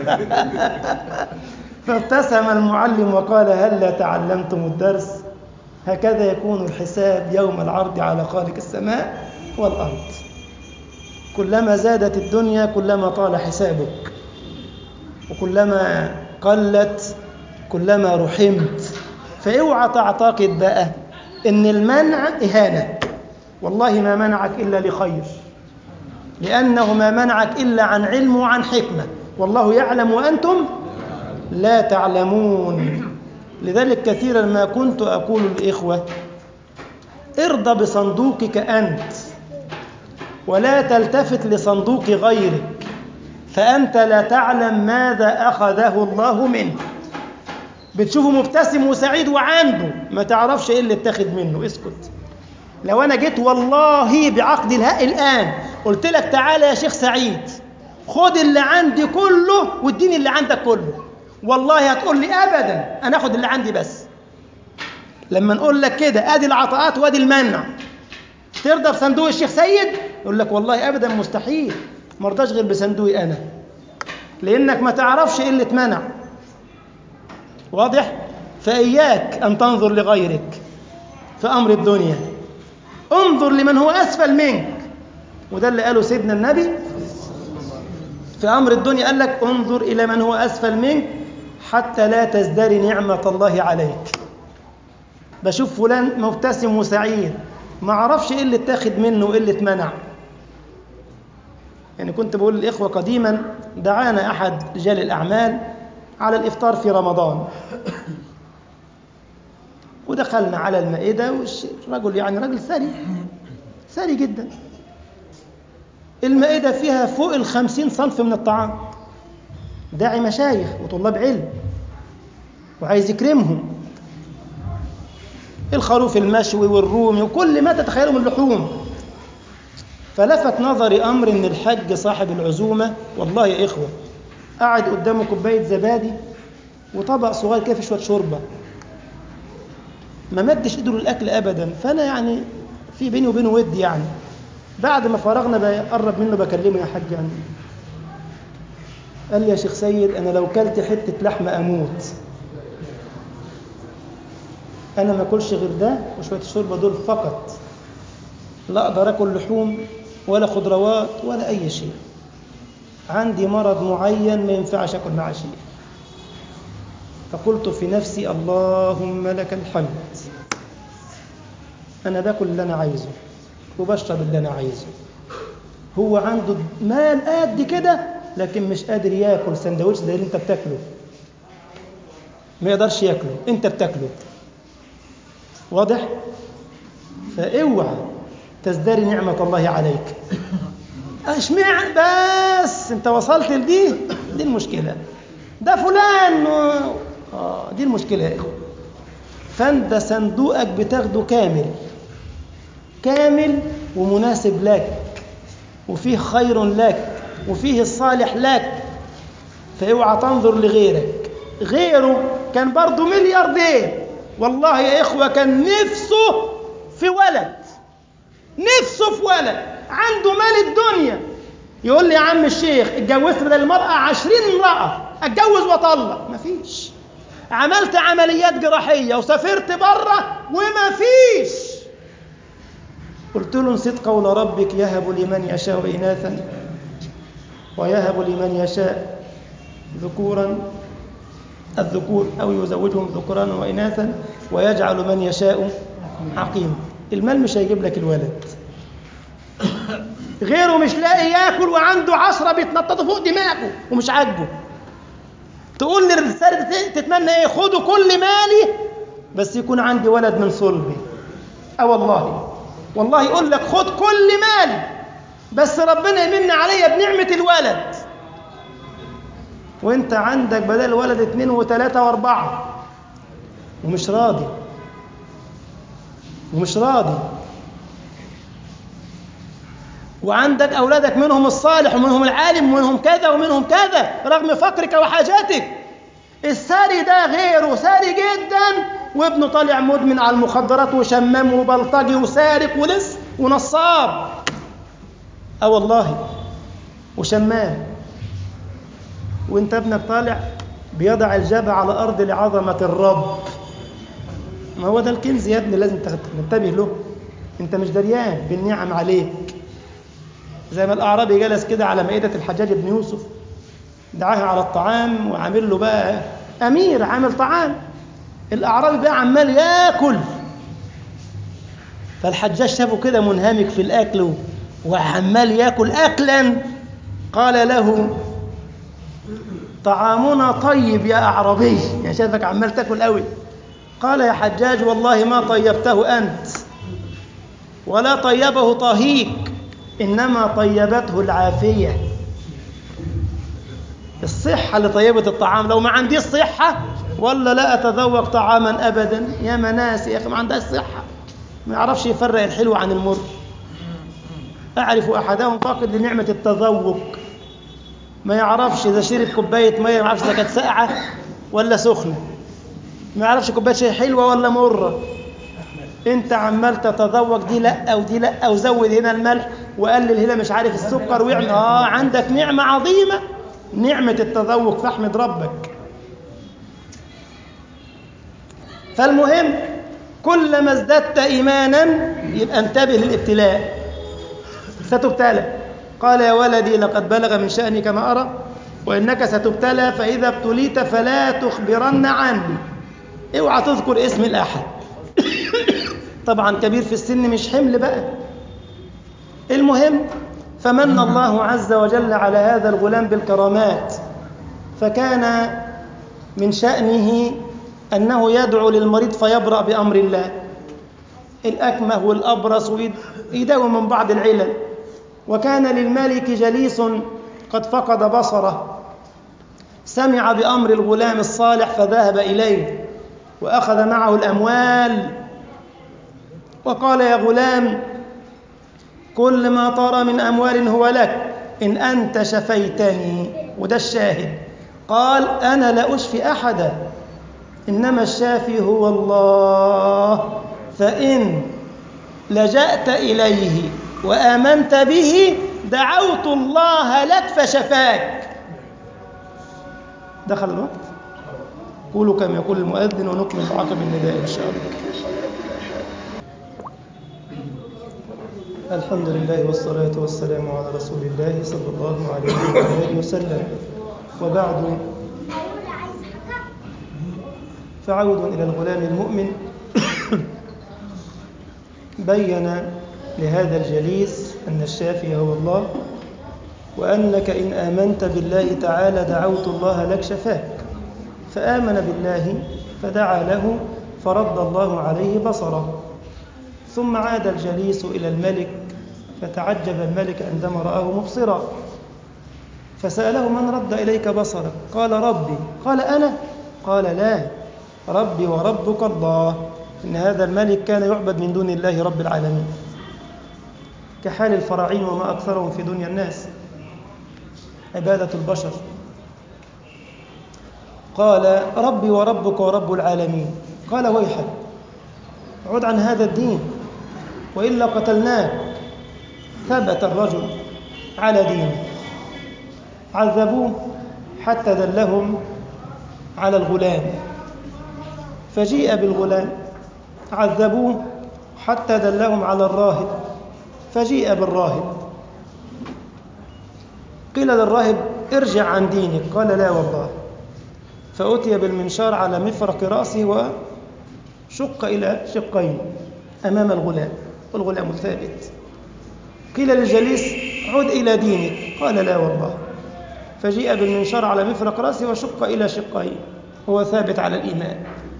فابتسم المعلم وقال: هلا تعلمتم الدرس؟ هكذا يكون الحساب يوم العرض على خالق السماء والأرض. كلما زادت الدنيا كلما طال حسابك، وكلما قلت كلما رحمت. فاوعى تعتقد بقى ان المنع إهانة. والله ما منعك إلا لخير، لأنه ما منعك إلا عن علم وعن حكمة، والله يعلم وأنتم لا تعلمون. لذلك كثيرا ما كنت أقول للإخوة: ارضى بصندوقك أنت، ولا تلتفت لصندوق غيرك، فأنت لا تعلم ماذا أخذه الله منه. بتشوفه مبتسم وسعيد وعنده، ما تعرفش إيه اللي اتخذ منه. اسكت. لو أنا جيت والله بعقد الهاء الآن قلت لك: تعالى يا شيخ سعيد، خد اللي عندي كله واديني اللي عندك كله، والله هتقول لي أبدا أنا أخذ اللي عندي بس. لما نقول لك كده أدي العطاءات وأدي المنع، ترضى بصندوق الشيخ سيد؟ يقول لك: والله أبدا مستحيل، ما رضاش غير بصندوقي أنا، لأنك ما تعرفش إيه اللي اتمنع. واضح؟ فإياك أن تنظر لغيرك في أمر الدنيا، انظر لمن هو أسفل منك. وده اللي قاله سيدنا النبي في أمر الدنيا، قال لك: انظر إلى من هو أسفل منك حتى لا تزدري نعمة الله عليك. بشوف فلان مبتسم وسعيد، ما عرفش إيه اللي اتاخد منه وإيه اللي اتمنع. يعني كنت بقول للإخوة قديما، دعانا أحد رجال الأعمال على الإفطار في رمضان، ودخلنا على المائدة، والرجل يعني رجل ثري ثري جدا، المائدة فيها فوق الخمسين صنف من الطعام، داعي مشايخ وطلاب علم وعايز يكرمهم، الخروف المشوي والرومي وكل ما تتخيلوا من اللحوم. فلفت نظري أمر إن الحج صاحب العزومة، والله يا إخوة، قاعد قدامه كوباية زبادي وطبق صغير كده في شوية شوربة، ما مدش إيده للأكل أبدا. فأنا يعني في بيني وبينه ود، يعني بعد ما فرغنا بقرب منه بكلمه: يا حاج يعني. قال لي: يا شيخ سيد، أنا لو كلت حتة لحمة أموت، أنا ما أكلش غير ده وشوية الشوربة دول فقط، لا أقدر أكل لحوم ولا خضروات ولا أي شيء، عندي مرض معين ما ينفعش أكل مع شيء. فقلت في نفسي: اللهم لك الحمد، أنا باكل اللي أنا عايزه وبشرب اللي أنا عايزه. هو عنده مال قد كده لكن مش قادر ياكل سندوتش زي اللي أنت بتاكله، ما يقدرش ياكله، أنت بتاكله. واضح؟ فاوعى تزدري نعمة الله عليك. اشمعنى بس انت وصلت لدي؟ دي المشكلة. ده فلان آه دي المشكلة يا إخوة. فانت صندوقك بتاخده كامل كامل ومناسب لك، وفيه خير لك وفيه الصالح لك. فاوعى تنظر لغيرك. غيره كان برضو ملياردير، والله يا إخوة كان نفسه في ولد، نفسه في ولد، عنده مال الدنيا، يقول لي يا عم الشيخ اتجوزت بدل المرأة عشرين امرأة، اتجوز واطلق. مفيش. عملت عمليات جراحية وسافرت بره ومفيش. قلت له نسيت قول ربك يهب لمن يشاء إناثا ويهب لمن يشاء ذكورا الذكور أو يزوجهم ذكرانا وإناثا ويجعل من يشاء عقيما. المال مش هيجيب لك الولد، غيره مش لاقي ياكل وعنده عشرة بيتنططوا فوق دماغه ومش عاجبه. تقول لي الرسالة تتمنى ايه؟ خدوا كل مالي بس يكون عندي ولد من صلبي. اه والله والله يقول لك خد كل مالي بس ربنا يمن عليا بنعمة الولد، وانت عندك بدل الولد اتنين وثلاثة واربعة ومش راضي ومش راضي وعندك أولادك منهم الصالح ومنهم العالم ومنهم كذا ومنهم كذا رغم فقرك وحاجاتك. الساري ده غيره ساري جدا وابنه طالع مدمن على المخدرات وشمام وبلطجي وسارق ولص ونصاب. اه والله وشمام، وانت ابنك طالع بيضع الجبهة على الأرض لعظمة الرب. ما هو ده الكنز يا ابني، لازم تنتبه له. انت مش دريان بالنعم عليك. زي ما الأعرابي جلس كده على مائدة الحجاج بن يوسف، دعاه على الطعام وعامل له بقى أمير عامل طعام، الأعرابي بقى عمال ياكل. فالحجاج شافه كده منهمك في الأكل وعمال ياكل أكلا، قال له طعامنا طيب يا أعرابي، يعني شافك عمال تاكل قوي. قال يا حجاج والله ما طيبته أنت ولا طيبه طهيك، إنما طيبته العافية. الصحة اللي طيبت الطعام. لو ما عندي الصحة ولا لا أتذوق طعاما أبدا. يا مناس يا أخي ما عندها الصحة، ما يعرفش يفرق الحلو عن المر. أعرف أحدهم فاقد لنعمة التذوق، ما يعرفش إذا شرب كوباية مية ما يعرفش إذا كانت ساقعة ولا سخنة، ما يعرفش كوباية شاي حلوة ولا مرة. انت عمال تتذوق دي لا ودي لا وزود هنا الملح وقلل هنا مش عارف السكر ويعمل. اه عندك نعمة عظيمة، نعمة التذوق، فاحمد ربك. فالمهم كلما ازددت إيمانا يبقى انتبه للابتلاء، ستبتلى. قال يا ولدي لقد بلغ من شأنك ما أرى وإنك ستبتلى، فإذا ابتليت فلا تخبرن عني، اوعى تذكر اسم الأحد. طبعا كبير في السن مش حمل بقى. المهم فمن الله عز وجل على هذا الغلام بالكرامات، فكان من شأنه أنه يدعو للمريض فيبرأ بأمر الله، الأكمه والأبرص ويداوي من بعض العلل. وكان للملك جليس قد فقد بصره، سمع بأمر الغلام الصالح فذهب إليه وأخذ معه الأموال وقال يا غلام كل ما طار من أموال هو لك إن أنت شفيتني. وده الشاهد. قال أنا لا أشفي أحدا، إنما الشافي هو الله، فإن لجأت إليه وآمنت به دعوت الله لك فشفاك. دخل الوقت. قولوا كما يقول المؤذن ونكمل بعقب النداء إن شاء الله. الحمد لله والصلاة والسلام على رسول الله صلى الله عليه وآله وسلم، وبعد، فعود إلى الغلام المؤمن. بين لهذا الجليس أن الشافي هو الله، وأنك إن آمنت بالله تعالى دعوت الله لك شفاك. فآمن بالله فدعا له فرد الله عليه بصره. ثم عاد الجليس إلى الملك فتعجب الملك عندما رآه مبصرا، فسأله من رد إليك بصرك؟ قال ربي. قال أنا؟ قال لا، ربي وربك الله. إن هذا الملك كان يعبد من دون الله رب العالمين، كحال الفراعين وما أكثرهم في دنيا الناس، عبادة البشر. قال ربي وربك ورب العالمين. قال ويحك عد عن هذا الدين وإلا قتلناك. ثبت الرجل على دينه عذبوه حتى دلهم على الغلام، فجيء بالغلام. عذبوه حتى دلهم على الراهب، فجيء بالراهب. قيل للراهب ارجع عن دينك، قال لا والله، فأتي بالمنشار على مفرق رأسه وشق إلى شقين أمام الغلام، والغلام ثابت. قيل للجليس عد إلى دينك، قال لا والله، فجيء بالمنشار على مفرق رأسه وشق إلى شقين، هو ثابت على الإيمان.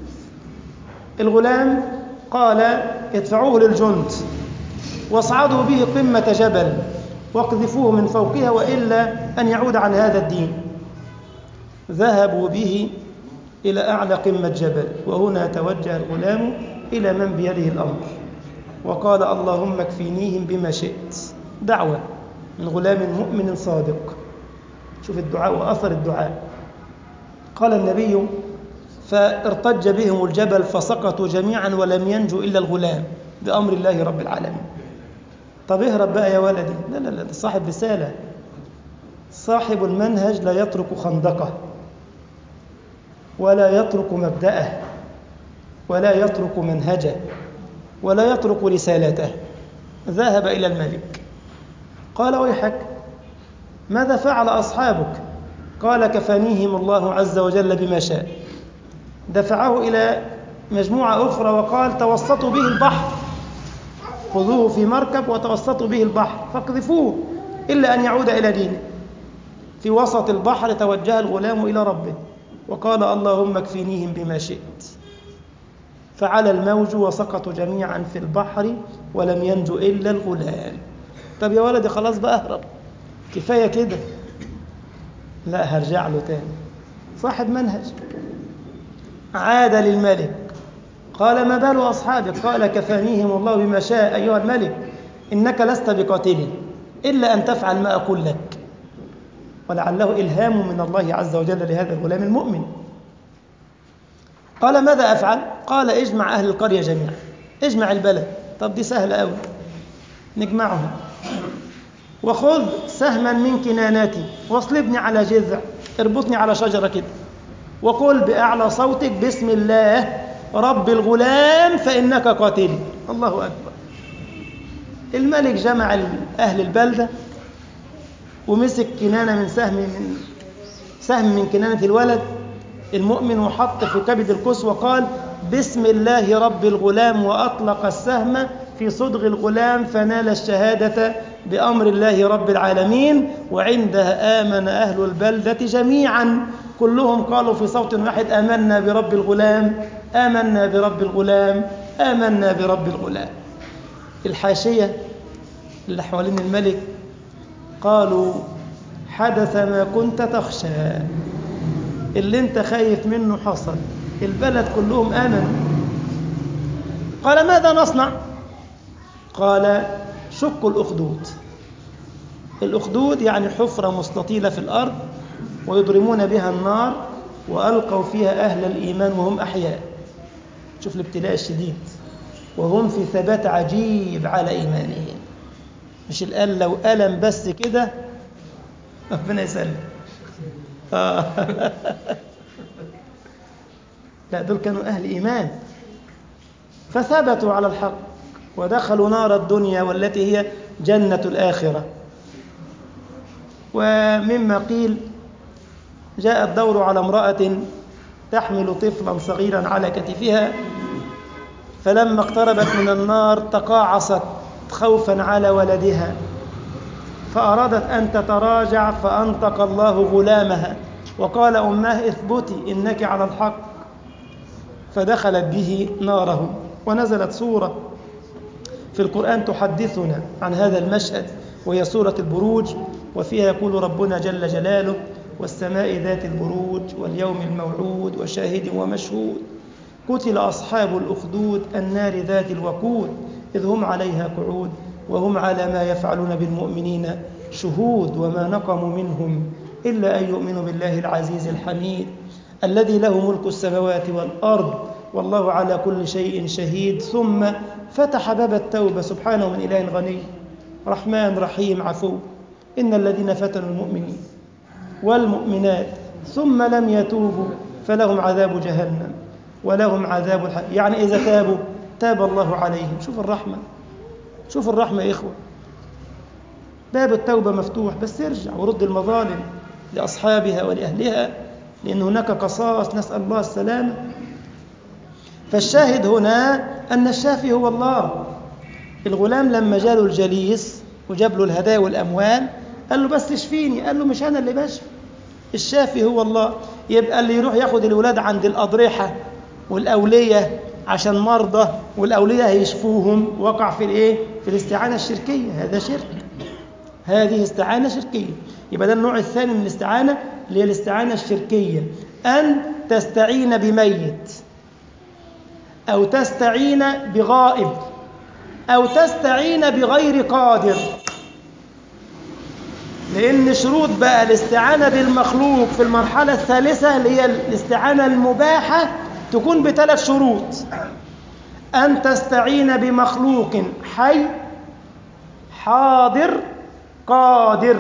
الغلام قال ادفعوه للجند واصعدوا به قمة جبل واقذفوه من فوقها وإلا أن يعود عن هذا الدين. ذهبوا به إلى أعلى قمة جبل، وهنا توجه الغلام إلى من بيده الأمر وقال اللهم اكفينيهم بما شئت. دعوة من غلام مؤمن صادق. شوف الدعاء وأثر الدعاء. قال النبي فارتج بهم الجبل فسقطوا جميعا ولم ينجوا إلا الغلام بأمر الله رب العالمين. طب اهرب بقى يا ولدي. لا لا لا، صاحب رسالة، صاحب المنهج لا يترك خندقه ولا يترك مبدأه ولا يترك منهجه ولا يترك رسالته. ذهب إلى الملك قال ويحك ماذا فعل أصحابك؟ قال كفانيهم الله عز وجل بما شاء. دفعه إلى مجموعة أخرى وقال توسطوا به البحر، خذوه في مركب وتوسطوا به البحر فاقذفوه إلا أن يعود إلى دينه. في وسط البحر توجه الغلام إلى ربه وقال اللهم اكفينيهم بما شئت. فعلى الموج وسقطوا جميعا في البحر ولم ينجو إلا الغلام. طب يا ولدي خلاص بقى اهرب، كفاية كده. لا، هرجع له تاني. صاحب منهج. عاد للملك قال ما بال أصحابك؟ قال كفانيهم الله بما شاء أيها الملك، إنك لست بقاتل إلا أن تفعل ما أقول لك. ولعله إلهام من الله عز وجل لهذا الغلام المؤمن. قال ماذا أفعل؟ قال اجمع أهل القرية جميعا، اجمع البلد. طب دي سهلة أوي، نجمعهم. وخذ سهما من كناناتي واصلبني على جذع، اربطني على شجرة كده، وقل بأعلى صوتك بسم الله رب الغلام فإنك قاتل. الله أكبر. الملك جمع أهل البلدة ومسك كنانة من سهم من سهم من كنانة الولد المؤمن وحط في كبد القوس وقال بسم الله رب الغلام، وأطلق السهم في صدغ الغلام فنال الشهادة بأمر الله رب العالمين. وعندها آمن أهل البلدة جميعا، كلهم قالوا في صوت واحد آمنا برب الغلام، آمنا برب الغلام، آمنا برب الغلام. الحاشية اللي حوالين الملك قالوا حدث ما كنت تخشى، اللي انت خايف منه حصل، البلد كلهم آمنوا. قال ماذا نصنع؟ قال شقوا الأخدود. الأخدود يعني حفرة مستطيلة في الأرض ويضرمون بها النار وألقوا فيها أهل الإيمان وهم أحياء. شوف الابتلاء الشديد، وهم في ثبات عجيب على إيمانهم. مش الآن لو ألم بس كده ربنا يسلم. آه. لا، دول كانوا أهل إيمان فثبتوا على الحق ودخلوا نار الدنيا والتي هي جنة الآخرة. ومما قيل جاء الدور على امرأة تحمل طفلا صغيرا على كتفها، فلما اقتربت من النار تقاعست خوفا على ولدها، فأرادت أن تتراجع فأنطق الله غلامها وقال أمه اثبتي إنك على الحق، فدخلت به نارهم. ونزلت سورة في القرآن تحدثنا عن هذا المشهد، وهي سورة البروج، وفيها يقول ربنا جل جلاله والسماء ذات البروج واليوم الموعود وشاهد ومشهود قتل أصحاب الأخدود النار ذات الوقود إذ هم عليها قعود وهم على ما يفعلون بالمؤمنين شهود وما نقموا منهم إلا أن يؤمنوا بالله العزيز الحميد الذي له ملك السماوات والأرض والله على كل شيء شهيد. ثم فتح باب التوبة سبحانه من إله غني رحمن رحيم عفو. إن الذين فتنوا المؤمنين والمؤمنات ثم لم يتوبوا فلهم عذاب جهنم ولهم عذاب الحريق. يعني إذا تابوا تاب الله عليهم. شوف الرحمة، شوف الرحمة يا إخوة. باب التوبة مفتوح، بس ارجع ورد المظالم لأصحابها ولأهلها، لأن هناك قصاص، نسأل الله السلامة. فالشاهد هنا أن الشافي هو الله. الغلام لما جاله الجليس وجاب له الهدايا والأموال قال له بس اشفيني، قال له مش أنا اللي بشفي، الشافي هو الله. يبقى اللي يروح ياخد الولاد عند الأضرحة والأولية عشان مرضى والأولية هيشفوهم وقع في الإيه؟ في الاستعانة الشركية. هذا شرك، هذه استعانة شركية. يبقى ده النوع الثاني من الاستعانة اللي هي الاستعانة الشركية، أن تستعين بميت أو تستعين بغائب أو تستعين بغير قادر. لأن شروط بقى الاستعانة بالمخلوق في المرحلة الثالثة اللي هي الاستعانة المباحة تكون بثلاث شروط: أن تستعين بمخلوق حي حاضر قادر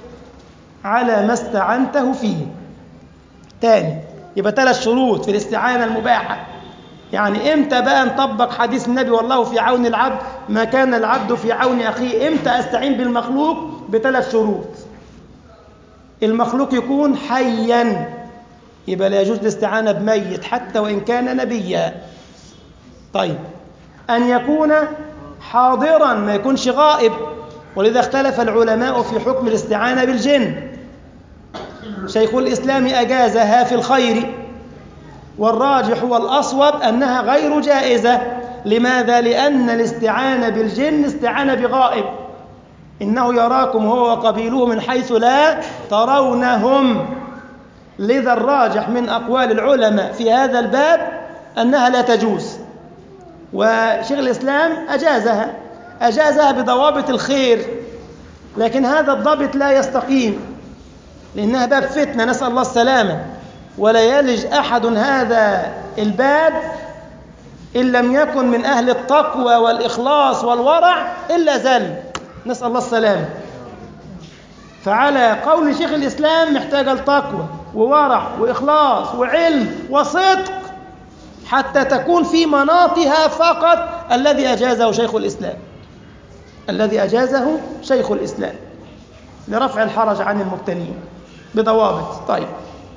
على ما استعنته فيه. تاني، يبقى ثلاث شروط في الاستعانة المباحة. يعني امتى بقى نطبق حديث النبي والله في عون العبد ما كان العبد في عون أخيه؟ امتى أستعين بالمخلوق؟ بثلاث شروط: المخلوق يكون حيا، يبقى لا يجوز الاستعانة بميت حتى وإن كان نبيا. طيب، أن يكون حاضرا، ما يكونش غائب، ولذا اختلف العلماء في حكم الاستعانة بالجن. شيخ الإسلام أجازها في الخير، والراجح والأصوب أنها غير جائزة. لماذا؟ لأن الاستعانة بالجن استعانة بغائب، إنه يراكم هو وقبيله من حيث لا ترونهم. لذا الراجح من أقوال العلماء في هذا الباب أنها لا تجوز، وشيخ الإسلام أجازها أجازها بضوابط الخير، لكن هذا الضابط لا يستقيم لأنها باب فتنة، نسأل الله السلامة. ولا يلج أحد هذا الباب إن لم يكن من أهل التقوى والإخلاص والورع إلا زل، نسأل الله السلامة. فعلى قول شيخ الإسلام محتاج التقوى وورع وإخلاص وعلم وصدق حتى تكون في مناطها فقط الذي أجازه شيخ الإسلام، الذي أجازه شيخ الإسلام لرفع الحرج عن المبتلين بضوابط. طيب،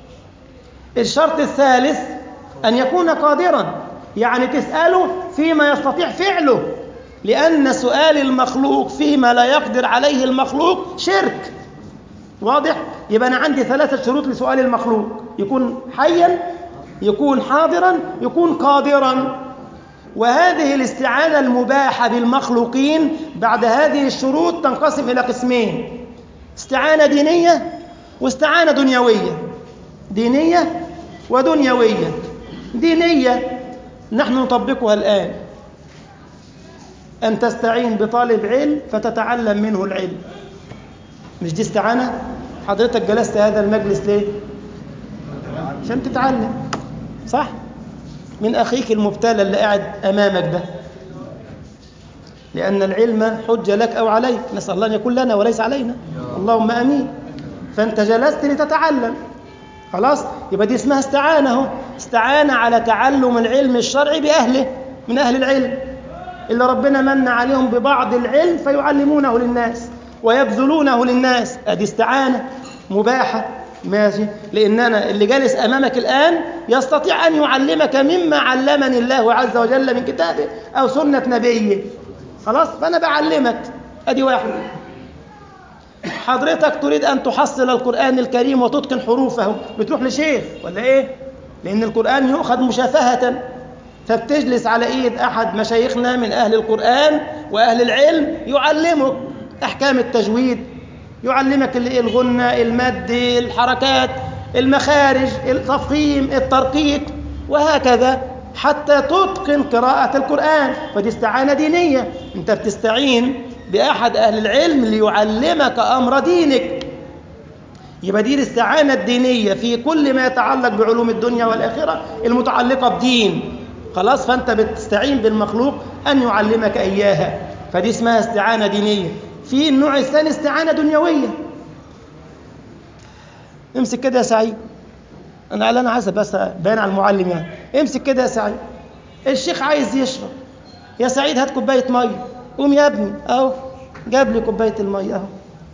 الشرط الثالث أن يكون قادرا، يعني تسأله فيما يستطيع فعله، لأن سؤال المخلوق فيما لا يقدر عليه المخلوق شرك. واضح؟ يبقى أنا عندي ثلاثة شروط لسؤال المخلوق: يكون حيا، يكون حاضرا، يكون قادرا. وهذه الاستعانة المباحة بالمخلوقين بعد هذه الشروط تنقسم إلى قسمين: استعانة دينية واستعانة دنيوية. دينية ودنيوية. دينية نحن نطبقها الآن، أن تستعين بطالب علم فتتعلم منه العلم. مش دي استعانة؟ حضرتك جلست هذا المجلس ليه؟ عشان تتعلم، صح؟ من أخيك المبتلى اللي قاعد أمامك ده، لأن العلم حجة لك أو عليك، نسأل الله أن يكون لنا وليس علينا، اللهم أمين. فأنت جلست لتتعلم، خلاص؟ يبقى دي اسمها استعانة. استعانة على تعلم العلم الشرعي بأهله، من أهل العلم اللي ربنا من عليهم ببعض العلم فيعلمونه للناس ويبذلونه للناس. أدي استعانة مباحة، ماشي؟ لأن أنا اللي جالس أمامك الآن يستطيع أن يعلمك مما علمني الله عز وجل من كتابه أو سنة نبيه، خلاص؟ فأنا بعلمك، أدي واحد. حضرتك تريد أن تحصل القرآن الكريم وتتقن حروفه، بتروح لشيخ ولا إيه؟ لأن القرآن يؤخذ مشافهة، فبتجلس على إيد أحد مشايخنا من أهل القرآن وأهل العلم يعلمك أحكام التجويد، يعلمك الغنة، المد، الحركات، المخارج، التفخيم، الترقيق، وهكذا حتى تتقن قراءة القرآن. فدي استعانة دينية، أنت بتستعين بأحد أهل العلم ليعلمك أمر دينك. يبقى دي الاستعانة الدينية في كل ما يتعلق بعلوم الدنيا والآخرة المتعلقة بدين، خلاص؟ فأنت بتستعين بالمخلوق أن يعلمك إياها، فدي اسمها استعانة دينية. في النوع الثاني استعانة دنيوية. امسك كده يا سعيد. انا قال انا عايز بس باين على المعلم يعني. امسك كده يا سعيد، الشيخ عايز يشرب. يا سعيد هات كوبايه ميه. قوم يا ابني اهو، جاب لي كوبايه الميه اهو.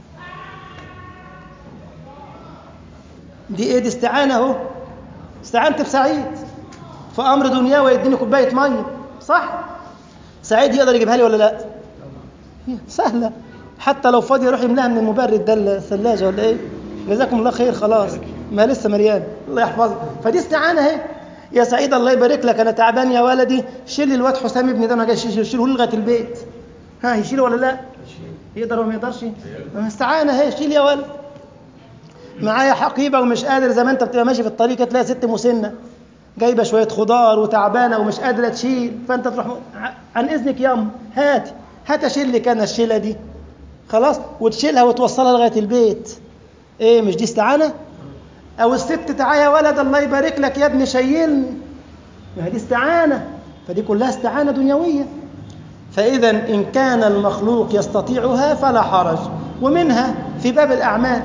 دي ايه؟ دي استعانه اهو. استعنت بسعيد في امر دنياوي ويديني كوبايه ميه، صح؟ سعيد يقدر يجيبها لي ولا لا؟ سهله. حتى لو فاضي يروح يملاها من المبرد ده الثلاجه ولا ايه. جزاكم الله خير، خلاص ما لسه مريان، الله يحفظك. فدي استعانه اهي. يا سعيد الله يبارك لك، انا تعبان يا ولدي، شيل لي الواد حسام ابني ده، انا جاي شيله لغايه البيت. ها يشيله ولا لا؟ يقدر ولا ما يقدرش؟ استعانه اهي، شيل يا ولد. معايا حقيبه ومش قادر، زي ما انت بتبقى ماشي في الطريق تلاقي ست مسنه جايبه شويه خضار وتعبانه ومش قادره تشيل، فانت تروح عن اذنك ياما هات هات اشيل لك انا الشيله دي، خلاص، وتشيلها وتوصلها لغايه البيت. ايه مش دي استعانه؟ او الست تعالى يا ولد الله يبارك لك يا ابني شيلني، ما دي استعانه. فدي كلها استعانه دنيويه. فاذا ان كان المخلوق يستطيعها فلا حرج. ومنها في باب الاعمال،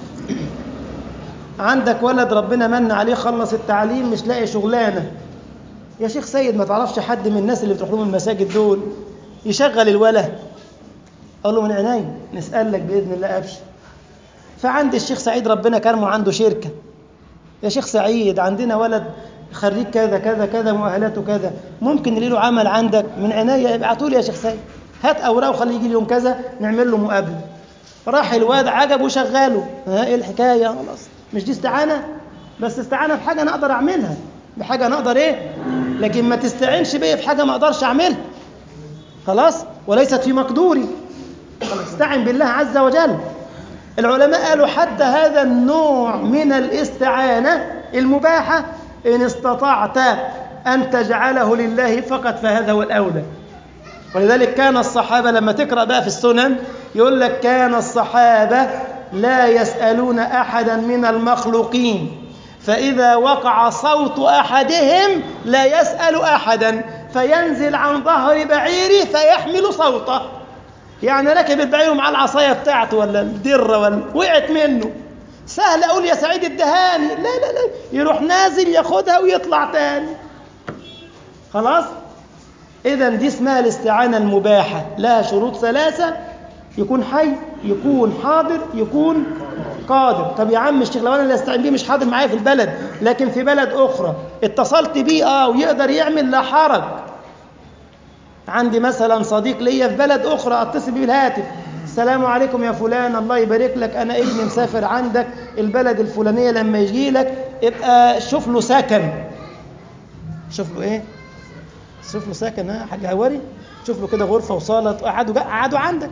عندك ولد ربنا من عليه خلص التعليم مش لاقي شغلانه، يا شيخ سيد ما تعرفش حد من الناس اللي بتروح لهم المساجد دول يشغل الولد؟ اقول له من عيني، نسال لك باذن الله ابشر. فعندي الشيخ سعيد ربنا كرمه عنده شركه، يا شيخ سعيد عندنا ولد خريج كذا كذا كذا مؤهلاته كذا، ممكن نلاقي له عمل عندك؟ من عينيا، ابعتوا لي يا شيخ سعيد، هات اوراق وخليه يجي اليوم كذا نعمل له مقابله. راح الواد عجب وشغاله. ها ايه الحكايه؟ خلاص مش دي استعانه؟ بس استعانه بحاجه انا اقدر اعملها، بحاجه انا اقدر ايه، لكن ما تستعينش بيا في حاجه ما اقدرش اعملها، خلاص، وليست في مقدوري. استعن بالله عز وجل. العلماء قالوا حتى هذا النوع من الاستعانه المباحه ان استطعت ان تجعله لله فقط فهذا هو الاولى. ولذلك كان الصحابه لما تقرا بقى في السنن يقول لك كان الصحابه لا يسالون احدا من المخلوقين، فإذا وقع صوت أحدهم لا يسأل أحدا، فينزل عن ظهر بعيره فيحمل صوته. يعني ركب البعير مع العصاية بتاعته ولا الدرة ولا وقعت منه، سهل أقول يا سعيد ادهاني، لا لا لا، يروح نازل ياخدها ويطلع تاني، خلاص. إذا دي اسمها الاستعانة المباحة، لها شروط ثلاثة: يكون حي، يكون حاضر، يكون قادر. طب يا عم الشيخ لو انا اللي استعين بيه مش حاضر معايا في البلد لكن في بلد اخرى اتصلت بيه اه ويقدر يعمل، لا حرج. عندي مثلا صديق ليا في بلد اخرى اتصل بيه بالهاتف: السلام عليكم يا فلان الله يبارك لك، انا ابني مسافر عندك البلد الفلانيه، لما يجي لك ابقى شوف له سكن. شوف له ايه؟ شوف له سكن. ها حاج هواري، شوف له كده غرفه وصاله قعدوا قعدوا عندك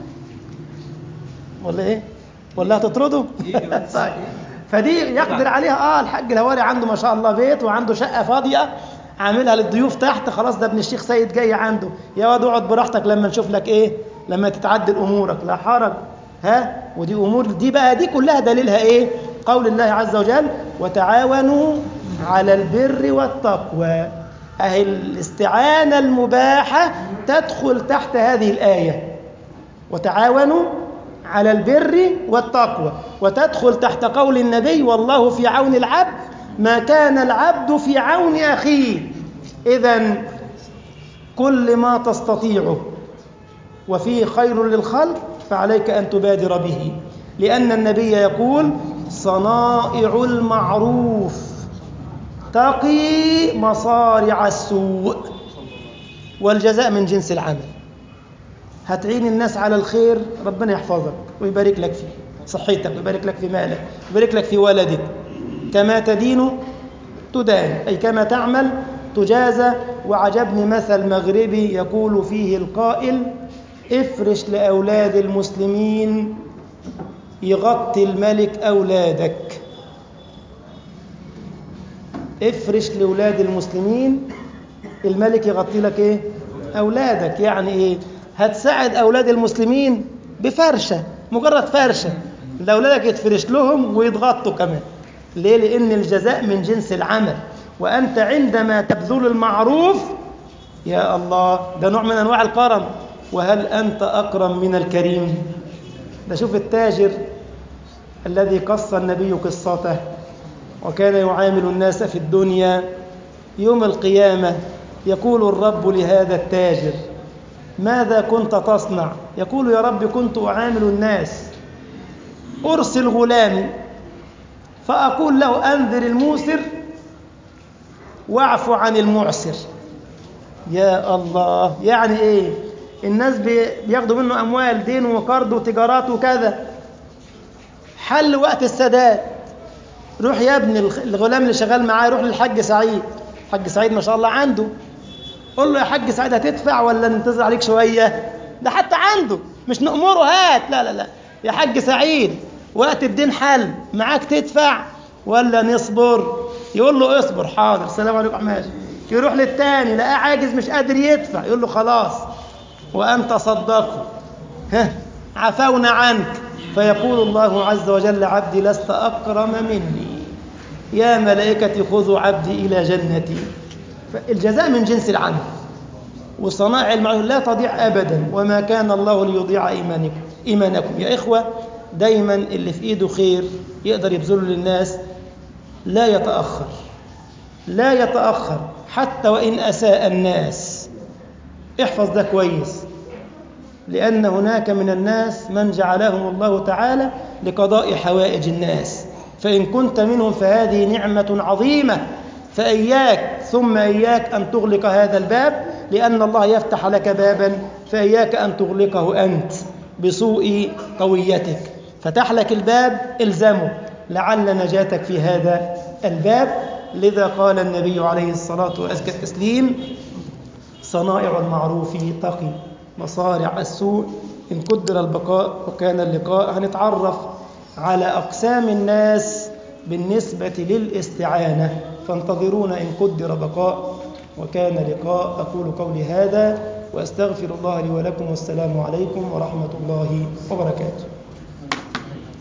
ولا ايه؟ ولا هتطرده؟ فدي يقدر عليها. اه الحاج الهواري عنده ما شاء الله بيت وعنده شقه فاضيه عاملها للضيوف تحت، خلاص ده ابن الشيخ سيد جاي عنده، يا واد اقعد براحتك لما نشوف لك ايه، لما تتعدل امورك، لا حرج. ها ودي امور دي بقى دي كلها دليلها ايه؟ قول الله عز وجل: وتعاونوا على البر والتقوى. اهي الاستعانه المباحه تدخل تحت هذه الايه، وتعاونوا على البر والتقوى، وتدخل تحت قول النبي: والله في عون العبد ما كان العبد في عون أخيه. إذن كل ما تستطيعه وفيه خير للخلق فعليك أن تبادر به، لأن النبي يقول: صنائع المعروف تقي مصارع السوء، والجزاء من جنس العمل. هتعين الناس على الخير ربنا يحفظك ويبارك لك في صحتك ويبارك لك في مالك ويبارك لك في ولدك. كما تدين تدان، أي كما تعمل تجازى. وعجبني مثل مغربي يقول فيه القائل: افرش لأولاد المسلمين يغطي الملك أولادك. افرش لأولاد المسلمين الملك يغطي لك ايه؟ أولادك. يعني ايه؟ هتساعد أولاد المسلمين بفرشة، مجرد فرشة لأولادك يتفرش لهم ويتغطوا كمان. ليه؟ لأن الجزاء من جنس العمل، وأنت عندما تبذل المعروف يا الله ده نوع من أنواع الكرم. وهل أنت أكرم من الكريم؟ ده شوف التاجر الذي قص النبي قصته وكان يعامل الناس في الدنيا. يوم القيامة يقول الرب لهذا التاجر: ماذا كنت تصنع؟ يقول: يا رب كنت أعامل الناس، أرسل غلامي فأقول له أنذر الموسر واعف عن المعسر. يا الله، يعني إيه؟ الناس بياخدوا منه أموال دين وقرض وتجارات وكذا، حل وقت السداد. روح يا ابني، الغلام اللي شغال معاه يروح للحاج سعيد، الحاج سعيد ما شاء الله عنده، قول له يا حاج سعيد هتدفع ولا ننتظر عليك شوية؟ ده حتى عنده، مش نأمره هات، لا لا لا، يا حاج سعيد وقت الدين حل، معاك تدفع ولا نصبر؟ يقول له اصبر، حاضر، السلام عليكم، ماشي. يروح للتاني لقاه عاجز مش قادر يدفع، يقول له خلاص وأن تصدقوا ها عفونا عنك. فيقول الله عز وجل: عبدي لست أكرم مني، يا ملائكتي خذوا عبدي إلى جنتي. فالجزاء من جنس العمل، وصنائع المعروف لا تضيع أبدا، وما كان الله ليضيع إيمانكم إيمانكم يا إخوة. دايما اللي في إيده خير يقدر يبذله للناس لا يتأخر، لا يتأخر حتى وإن أساء الناس. احفظ ده كويس، لأن هناك من الناس من جعلهم الله تعالى لقضاء حوائج الناس، فإن كنت منهم فهذه نعمة عظيمة، فإياك ثم إياك أن تغلق هذا الباب، لأن الله يفتح لك بابا فإياك أن تغلقه أنت بسوء قويتك. فتح لك الباب الزمه لعل نجاتك في هذا الباب. لذا قال النبي عليه الصلاة وأزكى التسليم: صنائع المعروف تقي مصارع السوء إن قدر البقاء وكان اللقاء. هنتعرف على أقسام الناس بالنسبة للاستعانة، فانتظرونا إن قدر بقاء وكان لقاء. أقول قولي هذا وأستغفر الله لي ولكم، والسلام عليكم ورحمة الله وبركاته.